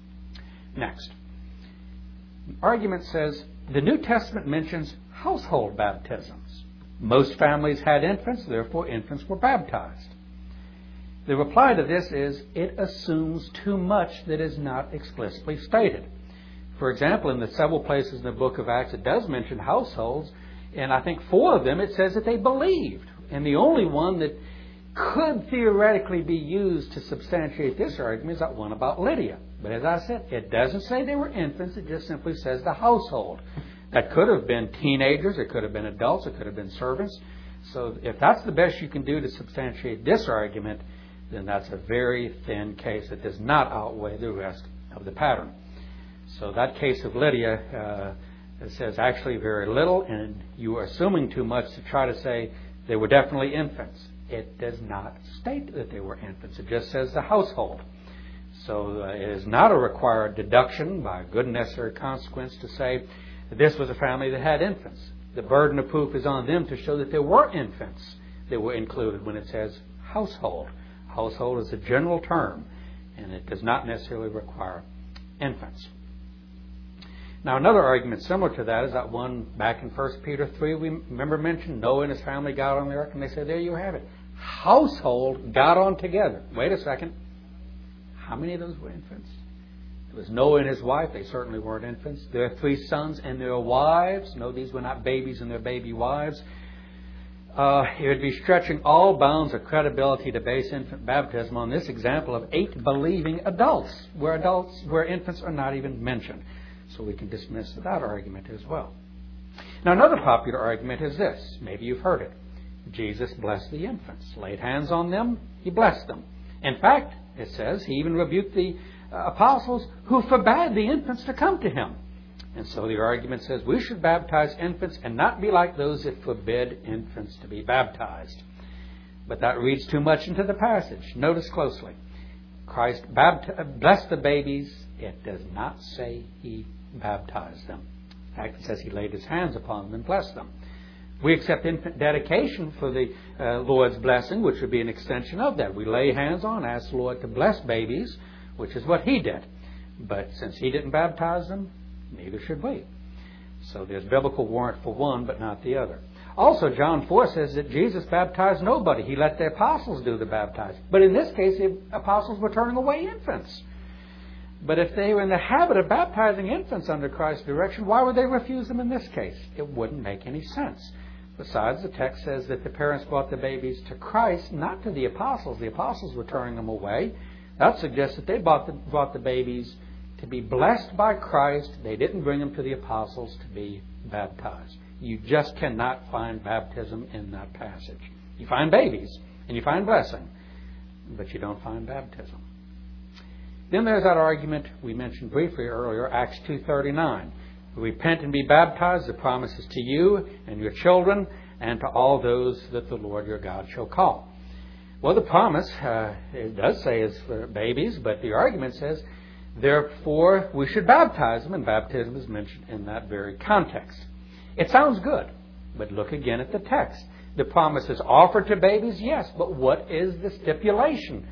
Next, the argument says, the New Testament mentions household baptisms. Most families had infants, therefore infants were baptized. The reply to this is, it assumes too much that is not explicitly stated. For example, in the several places in the book of Acts, it does mention households, and I think 4 of them it says that they believed. And the only one that could theoretically be used to substantiate this argument is that one about Lydia. But as I said, it doesn't say they were infants, it just simply says the household. That could have been teenagers, it could have been adults, it could have been servants. So if that's the best you can do to substantiate this argument, then that's a very thin case that does not outweigh the rest of the pattern. So that case of Lydia says actually very little, and you are assuming too much to try to say they were definitely infants. It does not state that they were infants. It just says the household. So it is not a required deduction by good and necessary consequence to say that this was a family that had infants. The burden of proof is on them to show that there were infants that were included when it says household. Household is a general term, and it does not necessarily require infants. Now, another argument similar to that is that one back in 1 Peter 3, we remember mentioned Noah and his family got on the ark, and they said, there you have it. Household got on together. Wait a second. How many of those were infants? It was Noah and his wife. They certainly weren't infants. Their 3 sons and their wives. No, these were not babies and their baby wives. It would be stretching all bounds of credibility to base infant baptism on this example of 8 believing adults, where infants are not even mentioned. So we can dismiss that argument as well. Now, another popular argument is this. Maybe you've heard it. Jesus blessed the infants, laid hands on them, He blessed them. In fact, it says, He even rebuked the apostles who forbade the infants to come to Him. And so the argument says we should baptize infants and not be like those that forbid infants to be baptized. But that reads too much into the passage. Notice closely. Christ blessed the babies. It does not say He baptized them. In fact, it says He laid His hands upon them and blessed them. We accept infant dedication for the Lord's blessing, which would be an extension of that. We lay hands on, ask the Lord to bless babies, which is what He did. But since He didn't baptize them, neither should we. So there's biblical warrant for one, but not the other. Also, John 4 says that Jesus baptized nobody. He let the apostles do the baptizing. But in this case, the apostles were turning away infants. But if they were in the habit of baptizing infants under Christ's direction, why would they refuse them in this case? It wouldn't make any sense. Besides, the text says that the parents brought the babies to Christ, not to the apostles. The apostles were turning them away. That suggests that they brought the babies to be blessed by Christ. They didn't bring them to the apostles to be baptized. You just cannot find baptism in that passage. You find babies and you find blessing, but you don't find baptism. Then there's that argument we mentioned briefly earlier, Acts 2:39. Repent and be baptized. The promise is to you and your children and to all those that the Lord your God shall call. Well, the promise, it does say is for babies, but the argument says, therefore, we should baptize them, and baptism is mentioned in that very context. It sounds good, but look again at the text. The promise is offered to babies, yes, but what is the stipulation?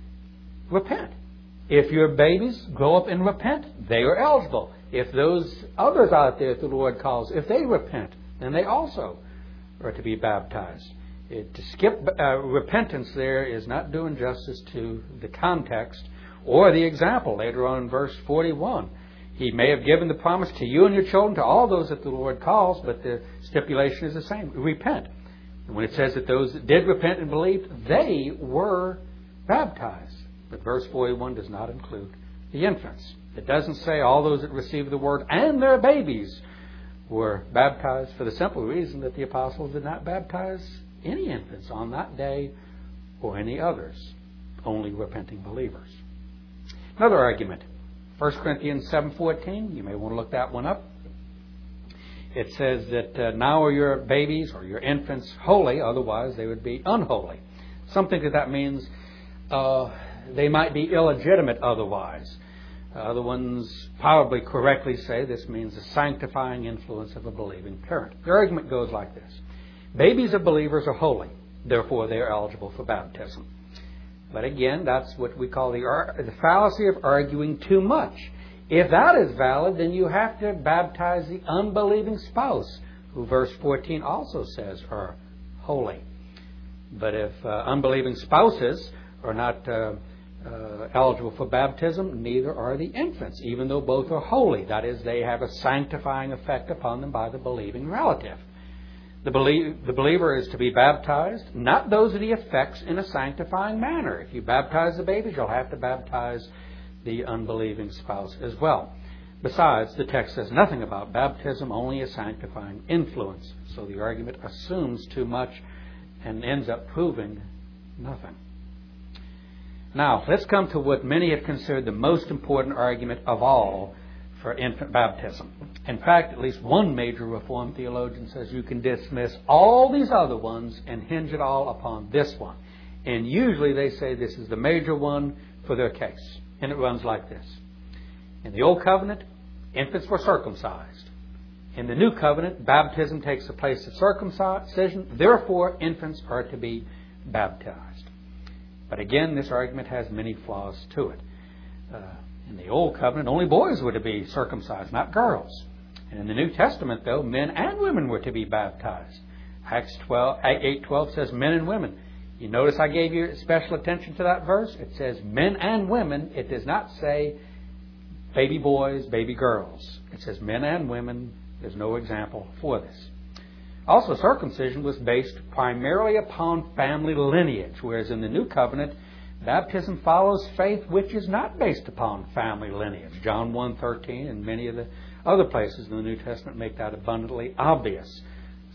Repent. If your babies grow up and repent, they are eligible. If those others out there that the Lord calls, if they repent, then they also are to be baptized. To skip repentance there is not doing justice to the context or the example later on in verse 41. He may have given the promise to you and your children, to all those that the Lord calls, but the stipulation is the same. Repent. And when it says that those that did repent and believed, they were baptized. But verse 41 does not include the infants. It doesn't say all those that received the word and their babies were baptized, for the simple reason that the apostles did not baptize any infants on that day or any others, only repenting believers. Another argument. 1 Corinthians 7:14, you may want to look that one up. It says that now are your babies or your infants holy, otherwise they would be unholy. Some think that means they might be illegitimate otherwise. Other ones probably correctly say this means the sanctifying influence of a believing parent. The argument goes like this. Babies of believers are holy, therefore they are eligible for baptism. But again, that's what we call the fallacy of arguing too much. If that is valid, then you have to baptize the unbelieving spouse, who verse 14 also says are holy. But if unbelieving spouses are not eligible for baptism, neither are the infants, even though both are holy. That is, they have a sanctifying effect upon them by the believing relative. The believer is to be baptized, not those that he affects in a sanctifying manner. If you baptize the babies, you'll have to baptize the unbelieving spouse as well. Besides, the text says nothing about baptism, only a sanctifying influence. So the argument assumes too much and ends up proving nothing. Now, let's come to what many have considered the most important argument of all for infant baptism. In fact, at least one major Reformed theologian says you can dismiss all these other ones and hinge it all upon this one. And usually they say this is the major one for their case. And it runs like this. In the Old Covenant, infants were circumcised. In the New Covenant, baptism takes the place of circumcision. Therefore, infants are to be baptized. But again, this argument has many flaws to it. In the Old Covenant, only boys were to be circumcised, not girls. And in the New Testament, though, men and women were to be baptized. Acts 8:12 says men and women. You notice I gave you special attention to that verse? It says men and women. It does not say baby boys, baby girls. It says men and women. There's no example for this. Also, circumcision was based primarily upon family lineage, whereas in the New Covenant, baptism follows faith which is not based upon family lineage. John 1:13 and many of the other places in the New Testament make that abundantly obvious.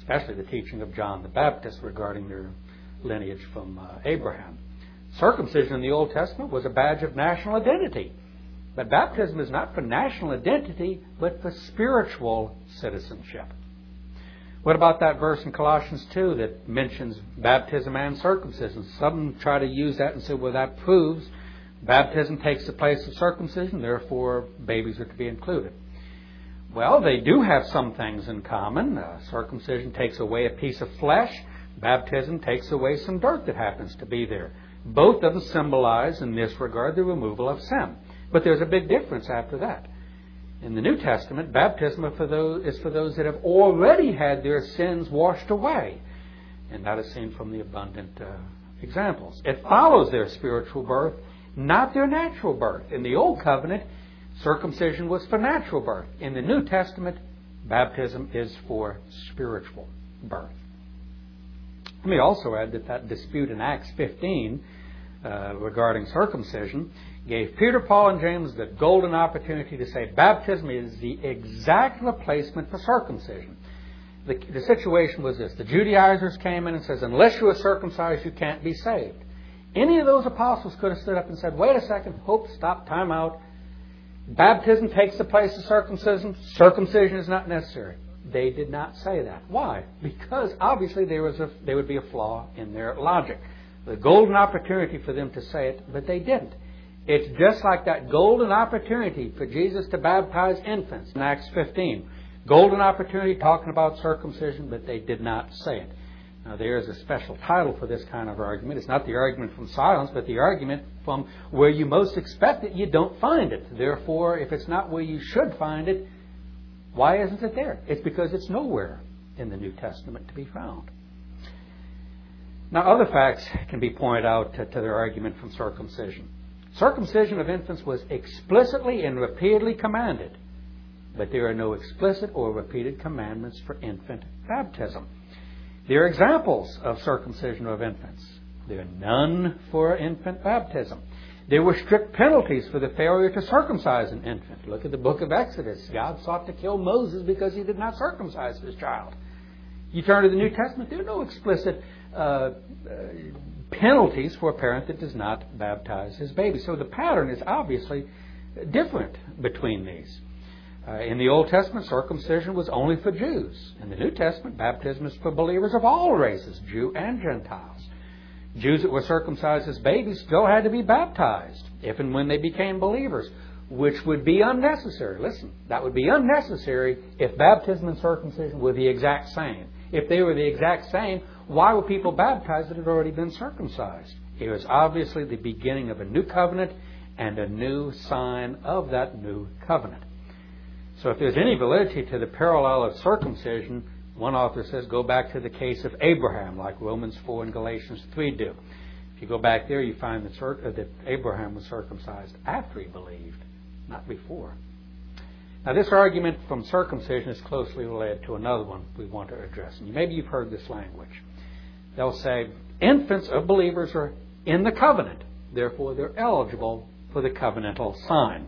especially the teaching of John the Baptist regarding their lineage from Abraham. Circumcision in the Old Testament was a badge of national identity. But baptism is not for national identity, but for spiritual citizenship. What about that verse in Colossians 2 that mentions baptism and circumcision? Some try to use that and say, well, that proves baptism takes the place of circumcision, therefore babies are to be included. Well, they do have some things in common. Circumcision takes away a piece of flesh. Baptism takes away some dirt that happens to be there. Both of them symbolize, in this regard, the removal of sin. But there's a big difference after that. In the New Testament, baptism is for those that have already had their sins washed away. And that is seen from the abundant examples. It follows their spiritual birth, not their natural birth. In the Old Covenant, circumcision was for natural birth. In the New Testament, baptism is for spiritual birth. Let me also add that dispute in Acts 15 regarding circumcision gave Peter, Paul, and James the golden opportunity to say baptism is the exact replacement for circumcision. The situation was this. The Judaizers came in and says, unless you are circumcised, you can't be saved. Any of those apostles could have stood up and said, wait a second, stop, time out. Baptism takes the place of circumcision. Circumcision is not necessary. They did not say that. Why? Because obviously there would be a flaw in their logic. The golden opportunity for them to say it, but they didn't. It's just like that golden opportunity for Jesus to baptize infants in Acts 15. Golden opportunity talking about circumcision, but they did not say it. Now, there is a special title for this kind of argument. It's not the argument from silence, but the argument from where you most expect it, you don't find it. Therefore, if it's not where you should find it, why isn't it there? It's because it's nowhere in the New Testament to be found. Now, other facts can be pointed out to their argument from circumcision. Circumcision of infants was explicitly and repeatedly commanded, but there are no explicit or repeated commandments for infant baptism. There are examples of circumcision of infants. There are none for infant baptism. There were strict penalties for the failure to circumcise an infant. Look at the book of Exodus. God sought to kill Moses because he did not circumcise his child. You turn to the New Testament, there are no explicit penalties for a parent that does not baptize his baby. So the pattern is obviously different between these. In the Old Testament, circumcision was only for Jews. In the New Testament, baptism is for believers of all races, Jew and Gentiles. Jews that were circumcised as babies still had to be baptized if and when they became believers, which would be unnecessary. Listen, that would be unnecessary if baptism and circumcision were the exact same. If they were the exact same, why were people baptized that had already been circumcised? It was obviously the beginning of a new covenant and a new sign of that new covenant. So if there's any validity to the parallel of circumcision, one author says go back to the case of Abraham, like Romans 4 and Galatians 3 do. If you go back there, you find that Abraham was circumcised after he believed, not before. Now, this argument from circumcision is closely related to another one we want to address. And maybe you've heard this language. They'll say, infants of believers are in the covenant. Therefore, they're eligible for the covenantal sign.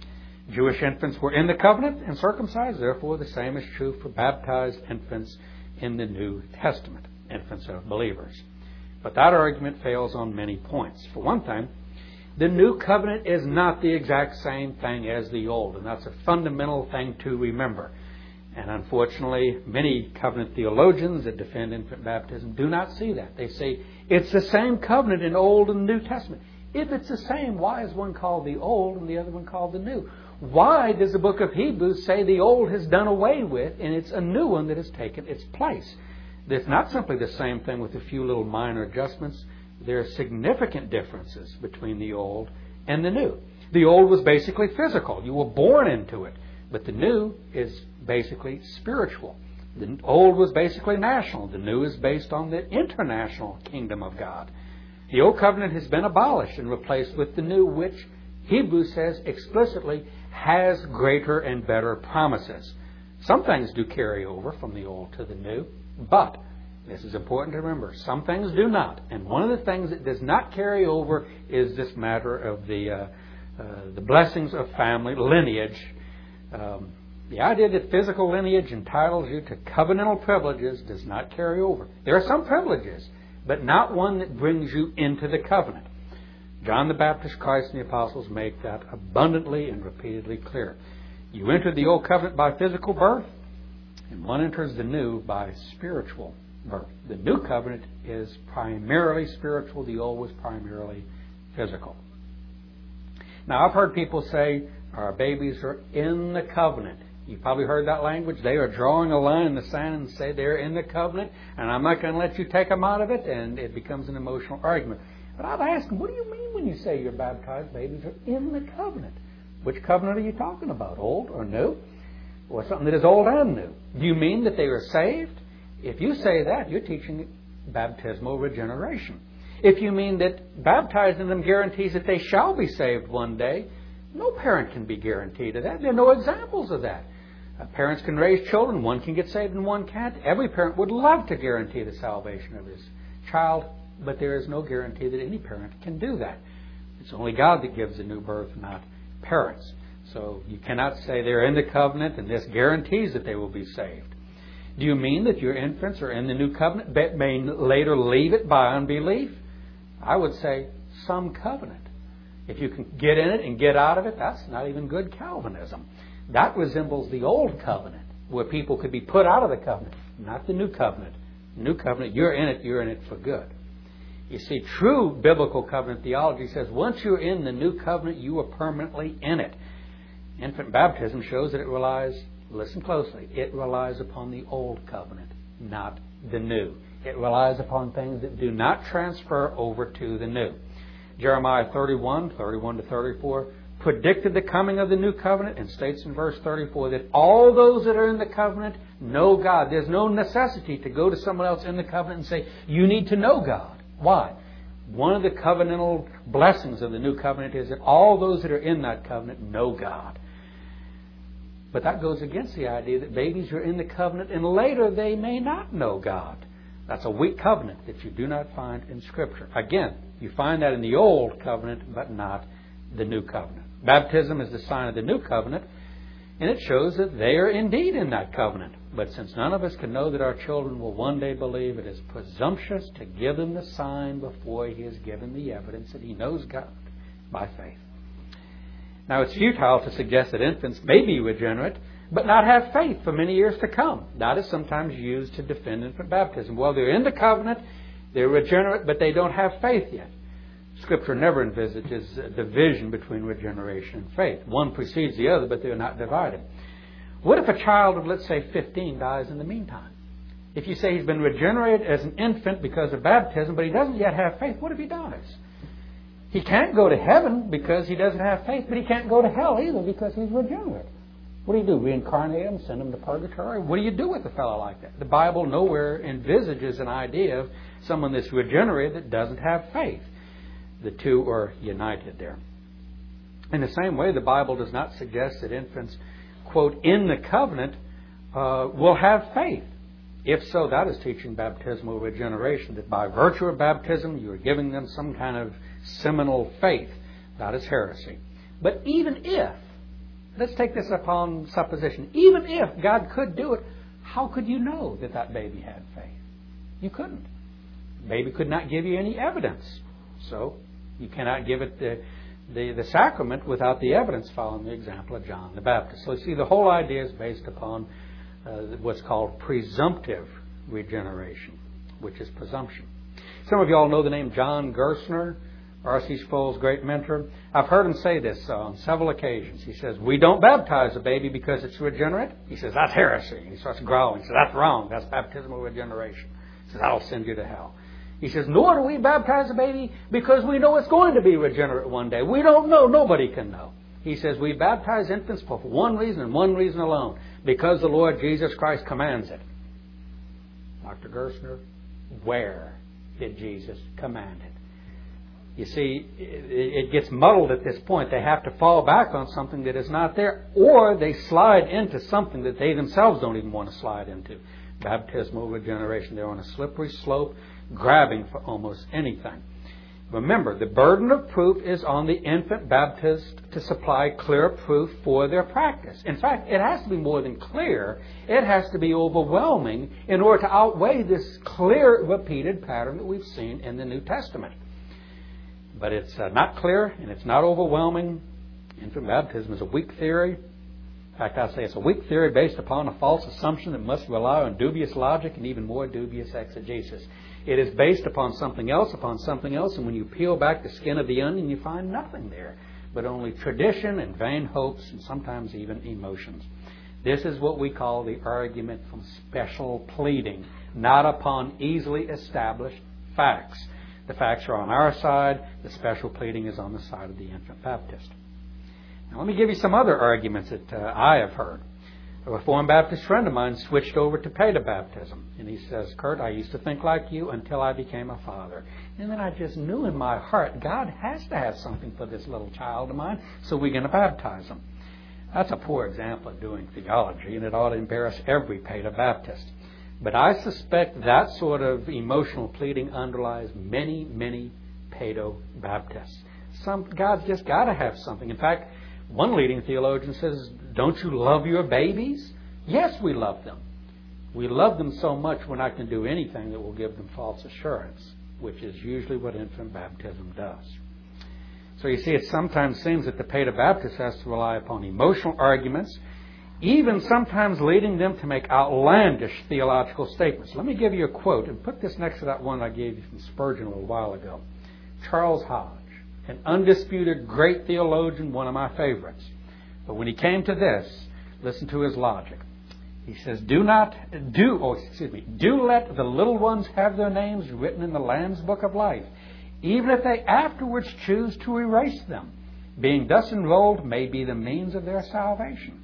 Jewish infants were in the covenant and circumcised. Therefore, the same is true for baptized infants in the New Testament, infants of believers. But that argument fails on many points. For one thing, the new covenant is not the exact same thing as the old, and that's a fundamental thing to remember. And unfortunately, many covenant theologians that defend infant baptism do not see that. They say it's the same covenant in Old and New Testament. If it's the same, why is one called the Old and the other one called the New? Why does the book of Hebrews say the old has done away with and it's a new one that has taken its place? It's not simply the same thing with a few little minor adjustments. There are significant differences between the old and the new. The old was basically physical. You were born into it. But the new is basically spiritual. The old was basically national. The new is based on the international kingdom of God. The old covenant has been abolished and replaced with the new, which Hebrews says explicitly has greater and better promises. Some things do carry over from the old to the new, but this is important to remember. Some things do not. And one of the things that does not carry over is this matter of the blessings of family, lineage. The idea that physical lineage entitles you to covenantal privileges does not carry over. There are some privileges, but not one that brings you into the covenant. John the Baptist, Christ, and the apostles make that abundantly and repeatedly clear. You enter the old covenant by physical birth, and one enters the new by spiritual birth. The new covenant is primarily spiritual. The old was primarily physical. Now, I've heard people say our babies are in the covenant. You've probably heard that language. They are drawing a line in the sand and say they're in the covenant, and I'm not going to let you take them out of it, and it becomes an emotional argument. But I've asked them, what do you mean when you say your baptized babies are in the covenant? Which covenant are you talking about, old or new? Or something that is old and new? Do you mean that they are saved? If you say that, you're teaching baptismal regeneration. If you mean that baptizing them guarantees that they shall be saved one day, no parent can be guaranteed of that. There are no examples of that. Parents can raise children. One can get saved and one can't. Every parent would love to guarantee the salvation of his child, but there is no guarantee that any parent can do that. It's only God that gives a new birth, not parents. So you cannot say they're in the covenant and this guarantees that they will be saved. Do you mean that your infants are in the new covenant but may later leave it by unbelief? I would say some covenant. If you can get in it and get out of it, that's not even good Calvinism. That resembles the old covenant, where people could be put out of the covenant, not the new covenant. New covenant, you're in it for good. You see, true biblical covenant theology says once you're in the new covenant, you are permanently in it. Infant baptism shows that it relies, listen closely, it relies upon the old covenant, not the new. It relies upon things that do not transfer over to the new. Jeremiah 31 to 34, predicted the coming of the new covenant and states in verse 34 that all those that are in the covenant know God. There's no necessity to go to someone else in the covenant and say, you need to know God. Why? One of the covenantal blessings of the new covenant is that all those that are in that covenant know God. But that goes against the idea that babies are in the covenant and later they may not know God. That's a weak covenant that you do not find in Scripture. Again, you find that in the old covenant, but not the new covenant. Baptism is the sign of the new covenant, and it shows that they are indeed in that covenant. But since none of us can know that our children will one day believe, it is presumptuous to give them the sign before He has given the evidence that He knows God by faith. Now, it's futile to suggest that infants may be regenerate, but not have faith for many years to come. That is sometimes used to defend infant baptism. Well, they're in the covenant, they're regenerate, but they don't have faith yet. Scripture never envisages a division between regeneration and faith. One precedes the other, but they're not divided. What if a child of, let's say, 15 dies in the meantime? If you say he's been regenerated as an infant because of baptism, but he doesn't yet have faith, what if he dies? He can't go to heaven because he doesn't have faith, but he can't go to hell either because he's regenerate. What do you do? Reincarnate him? Send him to purgatory? What do you do with a fellow like that? The Bible nowhere envisages an idea of someone that's regenerated that doesn't have faith. The two are united there. In the same way, the Bible does not suggest that infants, quote, in the covenant will have faith. If so, that is teaching baptismal regeneration, that by virtue of baptism you are giving them some kind of seminal faith. That is heresy. But even if, let's take this upon supposition, even if God could do it, how could you know that that baby had faith? You couldn't. The baby could not give you any evidence. So you cannot give it the sacrament without the evidence following the example of John the Baptist. So you see, the whole idea is based upon what's called presumptive regeneration, which is presumption. Some of you all know the name John Gerstner, R.C. Sproul's great mentor. I've heard him say this on several occasions. He says, we don't baptize a baby because it's regenerate. He says, that's heresy. He starts growling. He says, that's wrong. That's baptismal regeneration. He says, that'll send you to hell. He says, nor do we baptize a baby because we know it's going to be regenerate one day. We don't know. Nobody can know. He says, we baptize infants for one reason and one reason alone, because the Lord Jesus Christ commands it. Dr. Gerstner, where did Jesus command it? You see, it gets muddled at this point. They have to fall back on something that is not there, or they slide into something that they themselves don't even want to slide into. Baptismal regeneration. They're on a slippery slope, grabbing for almost anything. Remember, the burden of proof is on the infant Baptist to supply clear proof for their practice. In fact, it has to be more than clear. It has to be overwhelming in order to outweigh this clear, repeated pattern that we've seen in the New Testament. But it's not clear and it's not overwhelming. Infant baptism is a weak theory. In fact, I say it's a weak theory based upon a false assumption that must rely on dubious logic and even more dubious exegesis. It is based upon something else, and when you peel back the skin of the onion, you find nothing there, but only tradition and vain hopes and sometimes even emotions. This is what we call the argument from special pleading, not upon easily established facts. The facts are on our side, the special pleading is on the side of the infant Baptist. Now let me give you some other arguments that I have heard. A Reformed Baptist friend of mine switched over to paedobaptism. And he says, Kurt, I used to think like you until I became a father. And then I just knew in my heart, God has to have something for this little child of mine, so we're going to baptize him. That's a poor example of doing theology, and it ought to embarrass every paedobaptist. But I suspect that sort of emotional pleading underlies many, many paedobaptists. God's just got to have something. In fact, one leading theologian says, don't you love your babies? Yes, we love them. We love them so much we're not going to do anything that will give them false assurance, which is usually what infant baptism does. So you see, it sometimes seems that the paedobaptist has to rely upon emotional arguments, even sometimes leading them to make outlandish theological statements. Let me give you a quote, and put this next to that one I gave you from Spurgeon a little while ago. Charles Hodge, an undisputed great theologian, one of my favorites. But when he came to this, listen to his logic. He says, do let the little ones have their names written in the Lamb's Book of Life, even if they afterwards choose to erase them. Being thus enrolled may be the means of their salvation.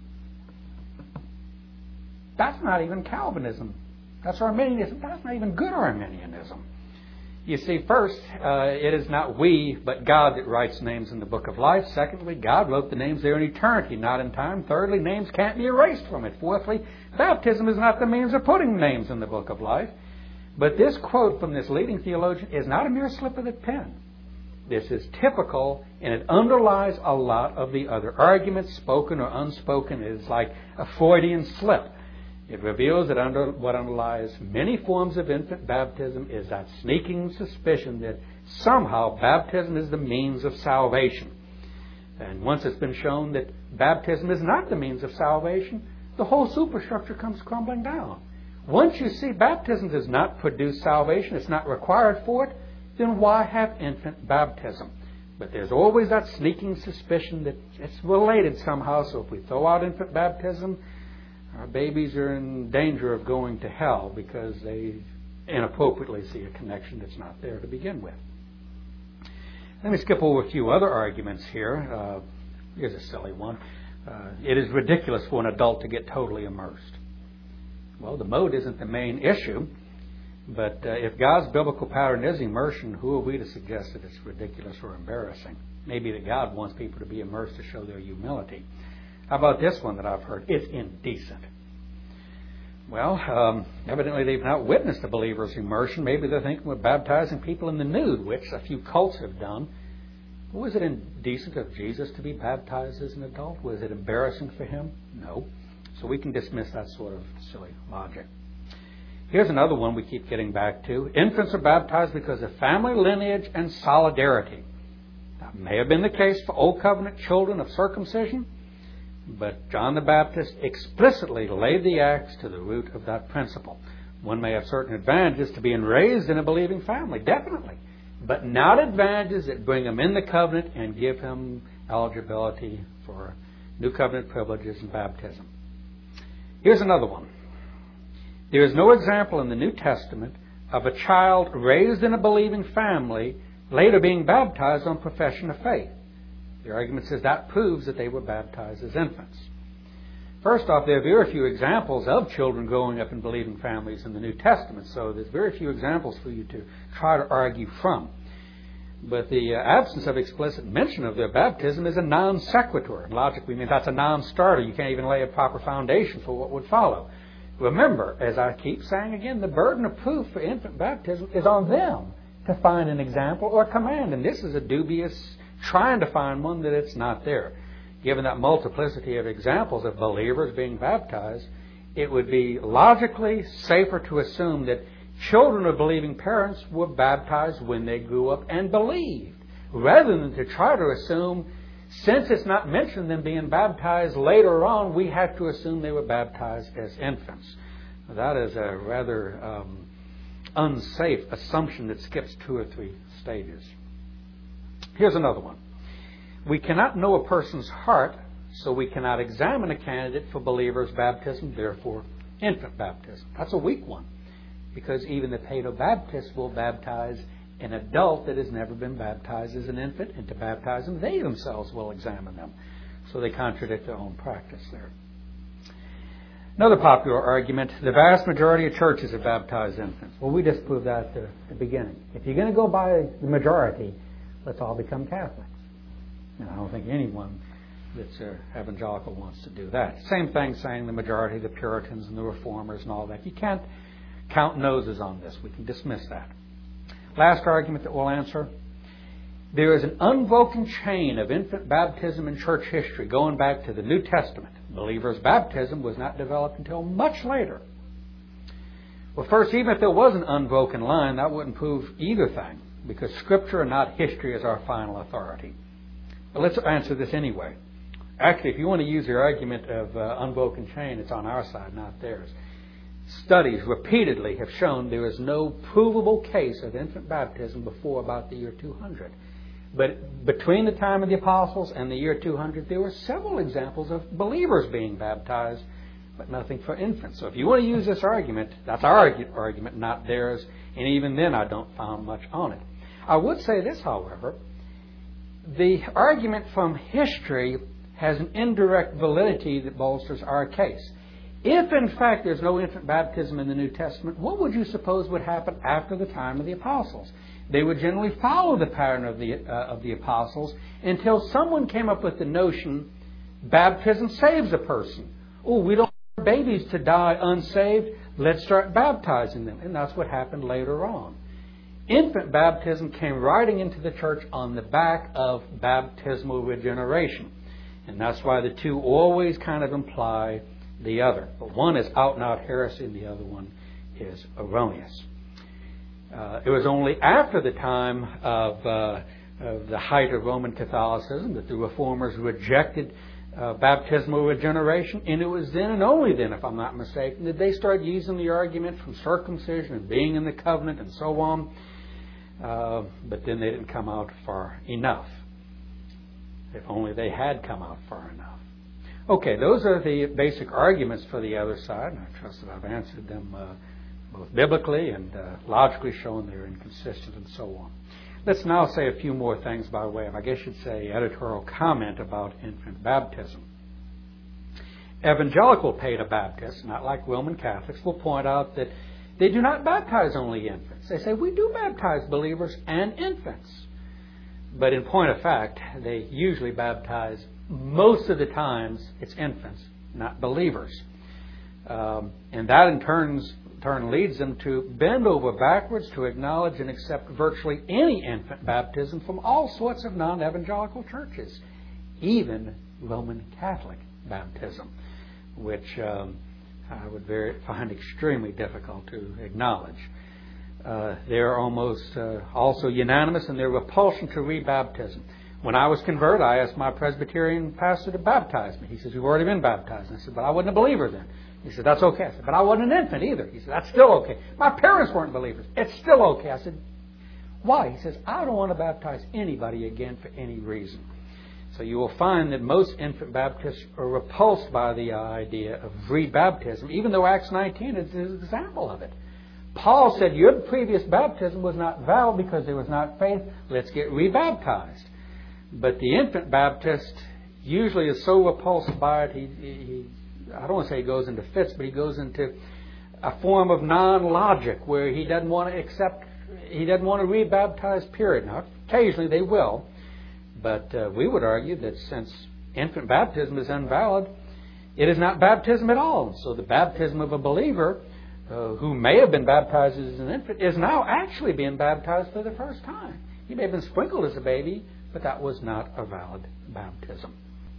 That's not even Calvinism. That's Arminianism. That's not even good Arminianism. You see, first, it is not we, but God that writes names in the book of life. Secondly, God wrote the names there in eternity, not in time. Thirdly, names can't be erased from it. Fourthly, baptism is not the means of putting names in the book of life. But this quote from this leading theologian is not a mere slip of the pen. This is typical, and it underlies a lot of the other arguments, spoken or unspoken. It is like a Freudian slip. It reveals that what underlies many forms of infant baptism is that sneaking suspicion that somehow baptism is the means of salvation. And once it's been shown that baptism is not the means of salvation, the whole superstructure comes crumbling down. Once you see baptism does not produce salvation, it's not required for it, then why have infant baptism? But there's always that sneaking suspicion that it's related somehow, so if we throw out infant baptism, our babies are in danger of going to hell because they inappropriately see a connection that's not there to begin with. Let me skip over a few other arguments here. Here's a silly one. It is ridiculous for an adult to get totally immersed. Well, the mode isn't the main issue, but if God's biblical pattern is immersion, who are we to suggest that it's ridiculous or embarrassing? Maybe that God wants people to be immersed to show their humility. How about this one that I've heard? It's indecent. Well, evidently they've not witnessed a believer's immersion. Maybe they're thinking we're baptizing people in the nude, which a few cults have done. Was it indecent of Jesus to be baptized as an adult? Was it embarrassing for him? No. So we can dismiss that sort of silly logic. Here's another one we keep getting back to. Infants are baptized because of family lineage and solidarity. That may have been the case for Old Covenant children of circumcision, but John the Baptist explicitly laid the axe to the root of that principle. One may have certain advantages to being raised in a believing family, definitely, but not advantages that bring him in the covenant and give him eligibility for new covenant privileges and baptism. Here's another one. There is no example in the New Testament of a child raised in a believing family later being baptized on profession of faith. The argument says that proves that they were baptized as infants. First off, there are very few examples of children growing up in believing families in the New Testament, so there's very few examples for you to try to argue from. But the absence of explicit mention of their baptism is a non sequitur. In logic, we mean that's a non-starter. You can't even lay a proper foundation for what would follow. Remember, as I keep saying again, the burden of proof for infant baptism is on them. to find an example or a command. And this is a dubious trying to find one that it's not there. Given that multiplicity of examples of believers being baptized, it would be logically safer to assume that children of believing parents were baptized when they grew up and believed, rather than to try to assume, since it's not mentioned them being baptized later on, we have to assume they were baptized as infants. That is a rather unsafe assumption that skips 2 or 3 stages. Here's another one. We cannot know a person's heart, so we cannot examine a candidate for believer's baptism, therefore infant baptism. That's a weak one, because even the paedobaptist will baptize an adult that has never been baptized as an infant, and to baptize them, they themselves will examine them. So they contradict their own practice there. Another popular argument, the vast majority of churches have baptized infants. Well, we disproved that at the beginning. If you're going to go by the majority, let's all become Catholics. And I don't think anyone that's evangelical wants to do that. Same thing saying the majority of the Puritans and the Reformers and all that. You can't count noses on this. We can dismiss that. Last argument that we'll answer. There is an unbroken chain of infant baptism in church history going back to the New Testament. Believers' baptism was not developed until much later. Well, first, even if there was an unbroken line, that wouldn't prove either thing, because Scripture and not history is our final authority. But let's answer this anyway. Actually, if you want to use the argument of unbroken chain, it's on our side, not theirs. Studies repeatedly have shown there is no provable case of infant baptism before about the year 200. But between the time of the apostles and the year 200, there were several examples of believers being baptized, but nothing for infants. So if you want to use this argument, that's our argument, not theirs. And even then, I don't find much on it. I would say this, however. The argument from history has an indirect validity that bolsters our case. If, in fact, there's no infant baptism in the New Testament, what would you suppose would happen after the time of the apostles? They would generally follow the pattern of the apostles until someone came up with the notion baptism saves a person. Oh, we don't want babies to die unsaved. Let's start baptizing them. And that's what happened later on. Infant baptism came riding into the church on the back of baptismal regeneration. And that's why the two always kind of imply the other. But one is out and out heresy and the other one is erroneous. It was only after the time of the height of Roman Catholicism that the Reformers rejected baptismal regeneration, and it was then and only then, if I'm not mistaken, that they started using the argument from circumcision and being in the covenant and so on. But then they didn't come out far enough. If only they had come out far enough. Okay, those are the basic arguments for the other side, and I trust that I've answered them both biblically and logically shown they're inconsistent and so on. Let's now say a few more things by way of, I guess you'd say, editorial comment about infant baptism. Evangelical paedobaptists, not like Roman Catholics, will point out that they do not baptize only infants. They say, we do baptize believers and infants. But in point of fact, they usually baptize, most of the times, it's infants, not believers. And that in turn leads them to bend over backwards to acknowledge and accept virtually any infant baptism from all sorts of non-evangelical churches, even Roman Catholic baptism, which I would find extremely difficult to acknowledge. They're almost also unanimous in their repulsion to rebaptism. When I was converted, I asked my Presbyterian pastor to baptize me. He says, you've already been baptized. And I said, but I wasn't a believer then. He said, that's okay. I said, but I wasn't an infant either. He said, that's still okay. My parents weren't believers. It's still okay. I said, why? He says, I don't want to baptize anybody again for any reason. So you will find that most infant Baptists are repulsed by the idea of rebaptism, even though Acts 19 is an example of it. Paul said, your previous baptism was not valid because there was not faith. Let's get rebaptized. But the infant Baptist usually is so repulsed by it, he I don't want to say he goes into fits, but he goes into a form of non-logic where he doesn't want to rebaptize, period. Now, occasionally they will, but we would argue that since infant baptism is invalid, it is not baptism at all. So the baptism of a believer who may have been baptized as an infant, is now actually being baptized for the first time. He may have been sprinkled as a baby, but that was not a valid baptism.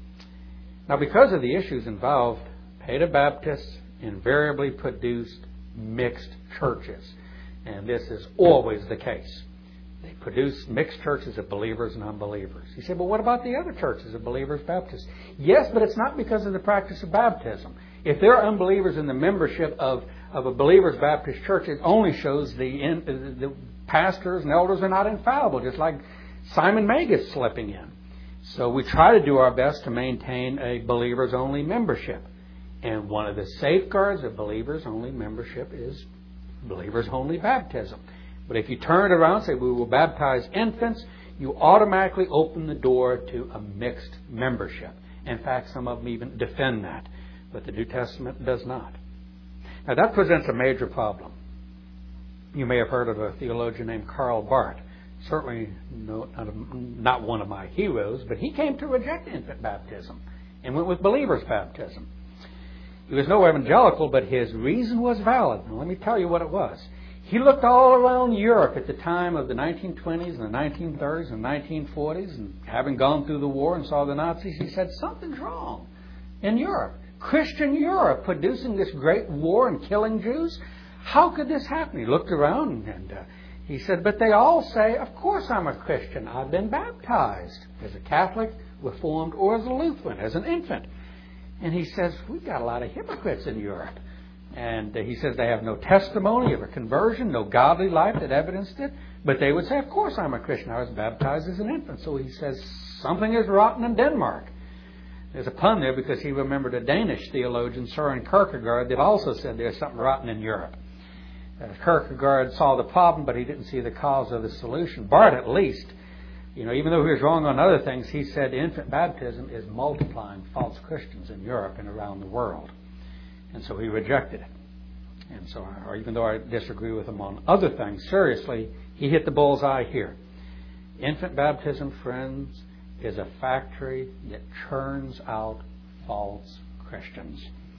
Now, because of the issues involved, Paedobaptists invariably produced mixed churches. And this is always the case. They produce mixed churches of believers and unbelievers. You say, but what about the other churches of believers, Baptists? Yes, but it's not because of the practice of baptism. If there are unbelievers in the membership of a believer's Baptist church, it only shows the pastors and elders are not infallible, just like Simon Magus slipping in. So we try to do our best to maintain a believers-only membership. And one of the safeguards of believers-only membership is believers-only baptism. But if you turn it around and say we will baptize infants, you automatically open the door to a mixed membership. In fact, some of them even defend that. But the New Testament does not. Now that presents a major problem. You may have heard of a theologian named Karl Barth. Certainly not one of my heroes, but he came to reject infant baptism and went with believer's baptism. He was no evangelical, but his reason was valid. Now, let me tell you what it was. He looked all around Europe at the time of the 1920s and the 1930s and 1940s, and having gone through the war and saw the Nazis, he said, something's wrong in Europe. Christian Europe producing this great war and killing Jews? How could this happen? He looked around and he said, but they all say, of course I'm a Christian. I've been baptized as a Catholic, Reformed, or as a Lutheran, as an infant. And he says, we've got a lot of hypocrites in Europe. And he says they have no testimony of a conversion, no godly life that evidenced it. But they would say, of course I'm a Christian. I was baptized as an infant. So he says, something is rotten in Denmark. There's a pun there because he remembered a Danish theologian, Søren Kierkegaard, that also said there's something rotten in Europe. Kierkegaard saw the problem, but he didn't see the cause of the solution. Barth, at least, even though he was wrong on other things, he said infant baptism is multiplying false Christians in Europe and around the world. And so he rejected it. And so, even though I disagree with him on other things, seriously, he hit the bullseye here. Infant baptism, friends, is a factory that churns out false Christians.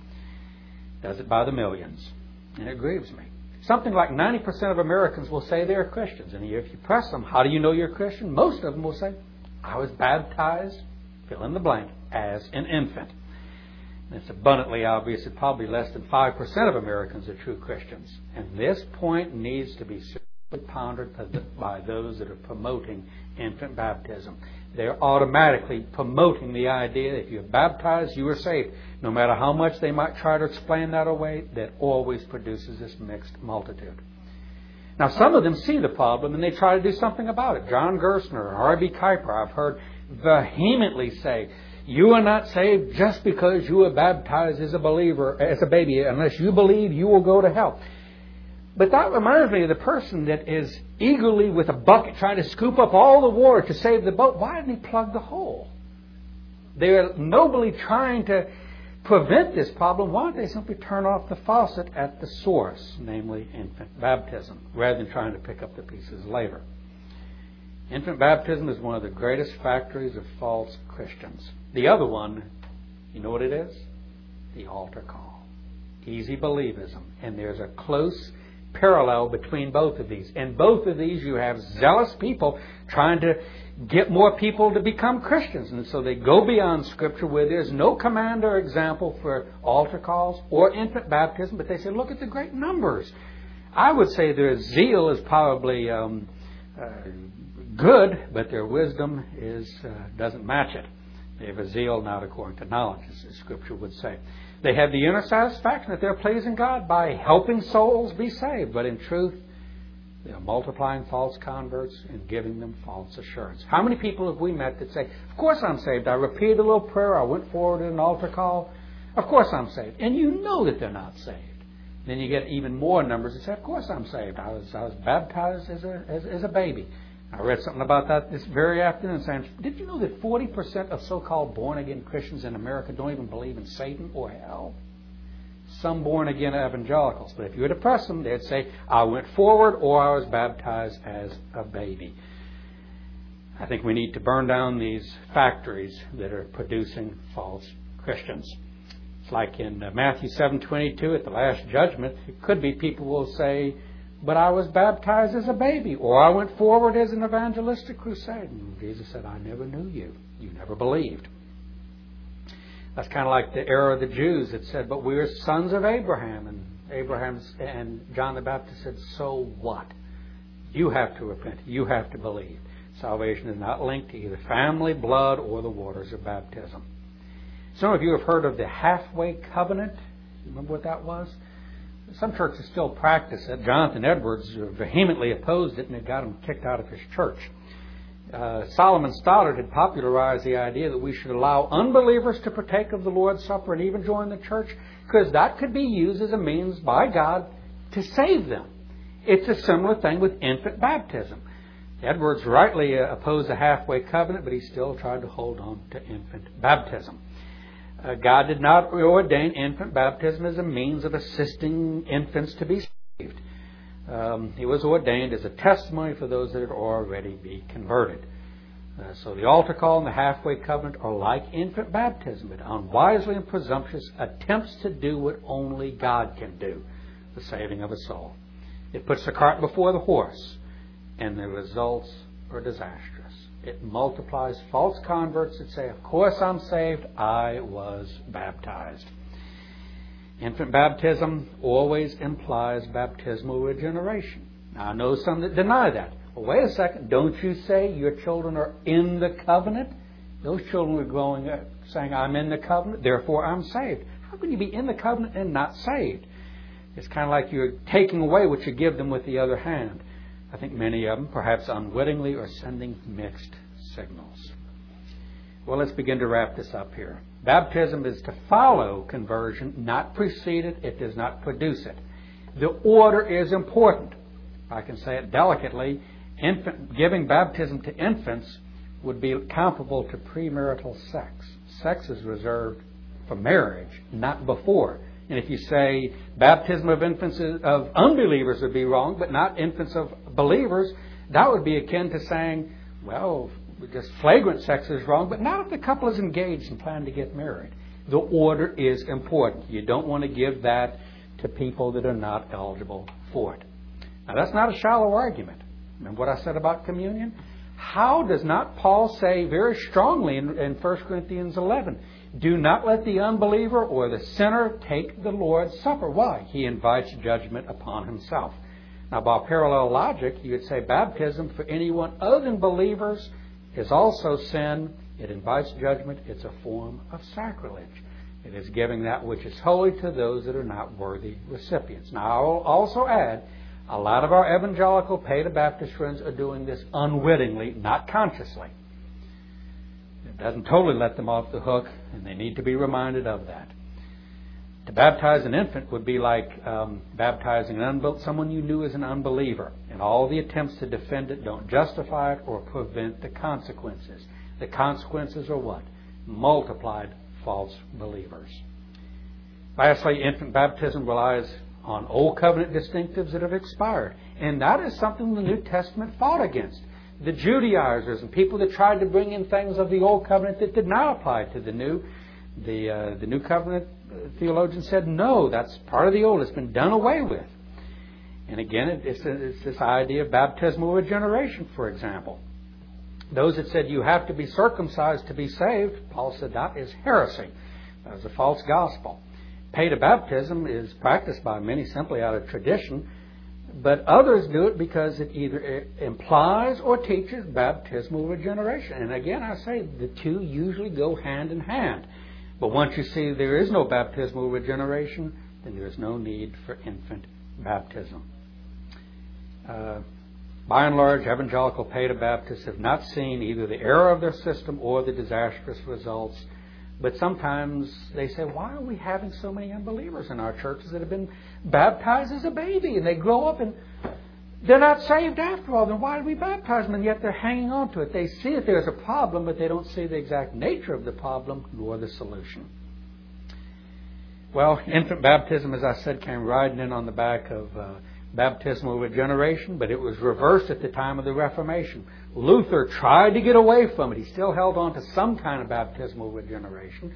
Does it by the millions. And it grieves me. Something like 90% of Americans will say they're Christians. And if you press them, how do you know you're a Christian? Most of them will say, I was baptized, fill in the blank, as an infant. And it's abundantly obvious that probably less than 5% of Americans are true Christians. And this point needs to be seriously pondered by those that are promoting infant baptism. They're automatically promoting the idea that if you're baptized, you are saved. No matter how much they might try to explain that away, that always produces this mixed multitude. Now, some of them see the problem and they try to do something about it. John Gerstner and R.B. Kuyper, I've heard vehemently say, you are not saved just because you were baptized as a believer, as a baby. Unless you believe, you will go to hell. But that reminds me of the person that is eagerly with a bucket trying to scoop up all the water to save the boat. Why didn't he plug the hole? They're nobly trying to prevent this problem. Why don't they simply turn off the faucet at the source, namely infant baptism, rather than trying to pick up the pieces later? Infant baptism is one of the greatest factories of false Christians. The other one, you know what it is? The altar call. Easy believism. And there's a close parallel between both of these. In both of these, you have zealous people trying to get more people to become Christians. And so they go beyond Scripture where there's no command or example for altar calls or infant baptism, but they say, look at the great numbers. I would say their zeal is probably good, but their wisdom doesn't match it. They have a zeal not according to knowledge, as Scripture would say. They have the inner satisfaction that they're pleasing God by helping souls be saved. But in truth, they are multiplying false converts and giving them false assurance. How many people have we met that say, of course I'm saved. I repeated a little prayer. I went forward in an altar call. Of course I'm saved. And you know that they're not saved. Then you get even more numbers that say, of course I'm saved. I was baptized as a baby. I read something about that this very afternoon saying, did you know that 40% of so-called born-again Christians in America don't even believe in Satan or hell? Some born-again evangelicals. But if you were to press them, they'd say, I went forward or I was baptized as a baby. I think we need to burn down these factories that are producing false Christians. It's like in Matthew 7:22 at the Last Judgment. It could be people will say, but I was baptized as a baby, or I went forward as an evangelistic crusade. And Jesus said, I never knew you. You never believed. That's kind of like the era of the Jews that said, but we are sons of Abraham. And John the Baptist said, so what? You have to repent. You have to believe. Salvation is not linked to either family, blood, or the waters of baptism. Some of you have heard of the halfway covenant. Remember what that was? Some churches still practice it. Jonathan Edwards vehemently opposed it, and it got him kicked out of his church. Solomon Stoddard had popularized the idea that we should allow unbelievers to partake of the Lord's Supper and even join the church, because that could be used as a means by God to save them. It's a similar thing with infant baptism. Edwards rightly opposed the halfway covenant, but he still tried to hold on to infant baptism. God did not ordain infant baptism as a means of assisting infants to be saved. It was ordained as a testimony for those that had already been converted. So the altar call and the halfway covenant are like infant baptism, but unwisely and presumptuous attempts to do what only God can do, the saving of a soul. It puts the cart before the horse, and the results are disastrous. It multiplies false converts that say, of course I'm saved, I was baptized. Infant baptism always implies baptismal regeneration. Now, I know some that deny that. Well, wait a second. Don't you say your children are in the covenant? Those children were growing up saying, I'm in the covenant, therefore I'm saved. How can you be in the covenant and not saved? It's kind of like you're taking away what you give them with the other hand. I think many of them, perhaps unwittingly, are sending mixed signals. Well, let's begin to wrap this up here. Baptism is to follow conversion, not precede it. It does not produce it. The order is important. If I can say it delicately, giving baptism to infants would be comparable to premarital sex. Sex is reserved for marriage, not before. And if you say baptism of infants of unbelievers would be wrong, but not infants of believers, that would be akin to saying, well, just flagrant sex is wrong, but not if the couple is engaged and plan to get married. The order is important. You don't want to give that to people that are not eligible for it. Now, that's not a shallow argument. Remember what I said about communion? How does not Paul say very strongly in 1 Corinthians 11, do not let the unbeliever or the sinner take the Lord's Supper. Why? He invites judgment upon himself. Now, by parallel logic, you would say baptism for anyone other than believers is also sin. It invites judgment. It's a form of sacrilege. It is giving that which is holy to those that are not worthy recipients. Now, I will also add, a lot of our evangelical Baptist friends are doing this unwittingly, not consciously. It doesn't totally let them off the hook, and they need to be reminded of that. To baptize an infant would be like baptizing someone you knew as an unbeliever, and all the attempts to defend it don't justify it or prevent the consequences. The consequences are what? Multiplied false believers. Lastly, infant baptism relies on Old Covenant distinctives that have expired, and that is something the New Testament fought against. The Judaizers and people that tried to bring in things of the Old Covenant that did not apply to the New. The New Covenant theologians said, no, that's part of the Old. It's been done away with. And again, it's this idea of baptismal regeneration, for example. Those that said you have to be circumcised to be saved, Paul said that is heresy. That is a false gospel. Baptism is practiced by many simply out of tradition, but others do it because it either implies or teaches baptismal regeneration. And again, I say the two usually go hand in hand. But once you see there is no baptismal regeneration, then there is no need for infant baptism. By and large, evangelical Baptists have not seen either the error of their system or the disastrous results. But sometimes they say, why are we having so many unbelievers in our churches that have been baptized as a baby? And they grow up and they're not saved after all. Then why do we baptize them? And yet they're hanging on to it. They see that there's a problem, but they don't see the exact nature of the problem nor the solution. Well, infant baptism, as I said, came riding in on the back of baptismal regeneration, but it was reversed at the time of the Reformation. Luther tried to get away from it. He still held on to some kind of baptismal regeneration.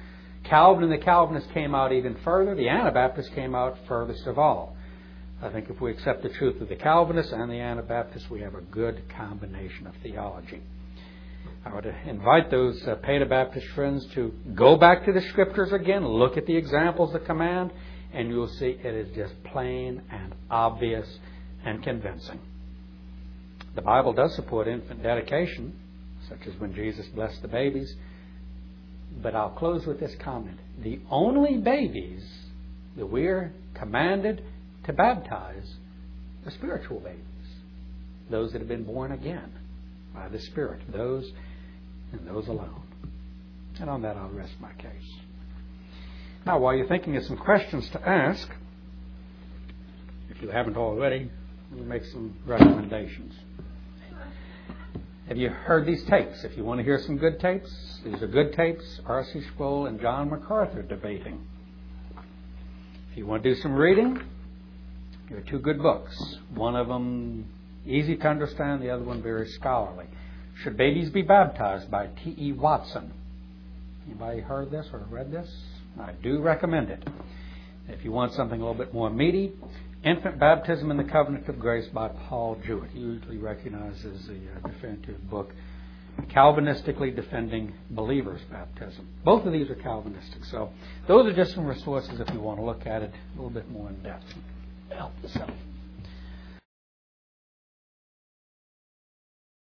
Calvin and the Calvinists came out even further. The Anabaptists came out furthest of all. I think if we accept the truth of the Calvinists and the Anabaptists, we have a good combination of theology. I would invite those Paedo-Baptist friends to go back to the Scriptures again, look at the examples of command, and you'll see it is just plain and obvious and convincing. The Bible does support infant dedication, such as when Jesus blessed the babies. But I'll close with this comment. The only babies that we're commanded to baptize are spiritual babies. Those that have been born again by the Spirit. Those and those alone. And on that I'll rest my case. Now, while you're thinking of some questions to ask, if you haven't already, let me make some recommendations. Have you heard these tapes? If you want to hear some good tapes, these are good tapes. R.C. Sproul and John MacArthur debating. If you want to do some reading, here are two good books. One of them easy to understand, the other one very scholarly. Should Babies Be Baptized by T.E. Watson. Anybody heard this or read this? I do recommend it. If you want something a little bit more meaty, Infant Baptism in the Covenant of Grace by Paul Jewett. He usually recognizes the definitive book, Calvinistically Defending Believers' Baptism. Both of these are Calvinistic. So those are just some resources if you want to look at it a little bit more in depth. Help yourself.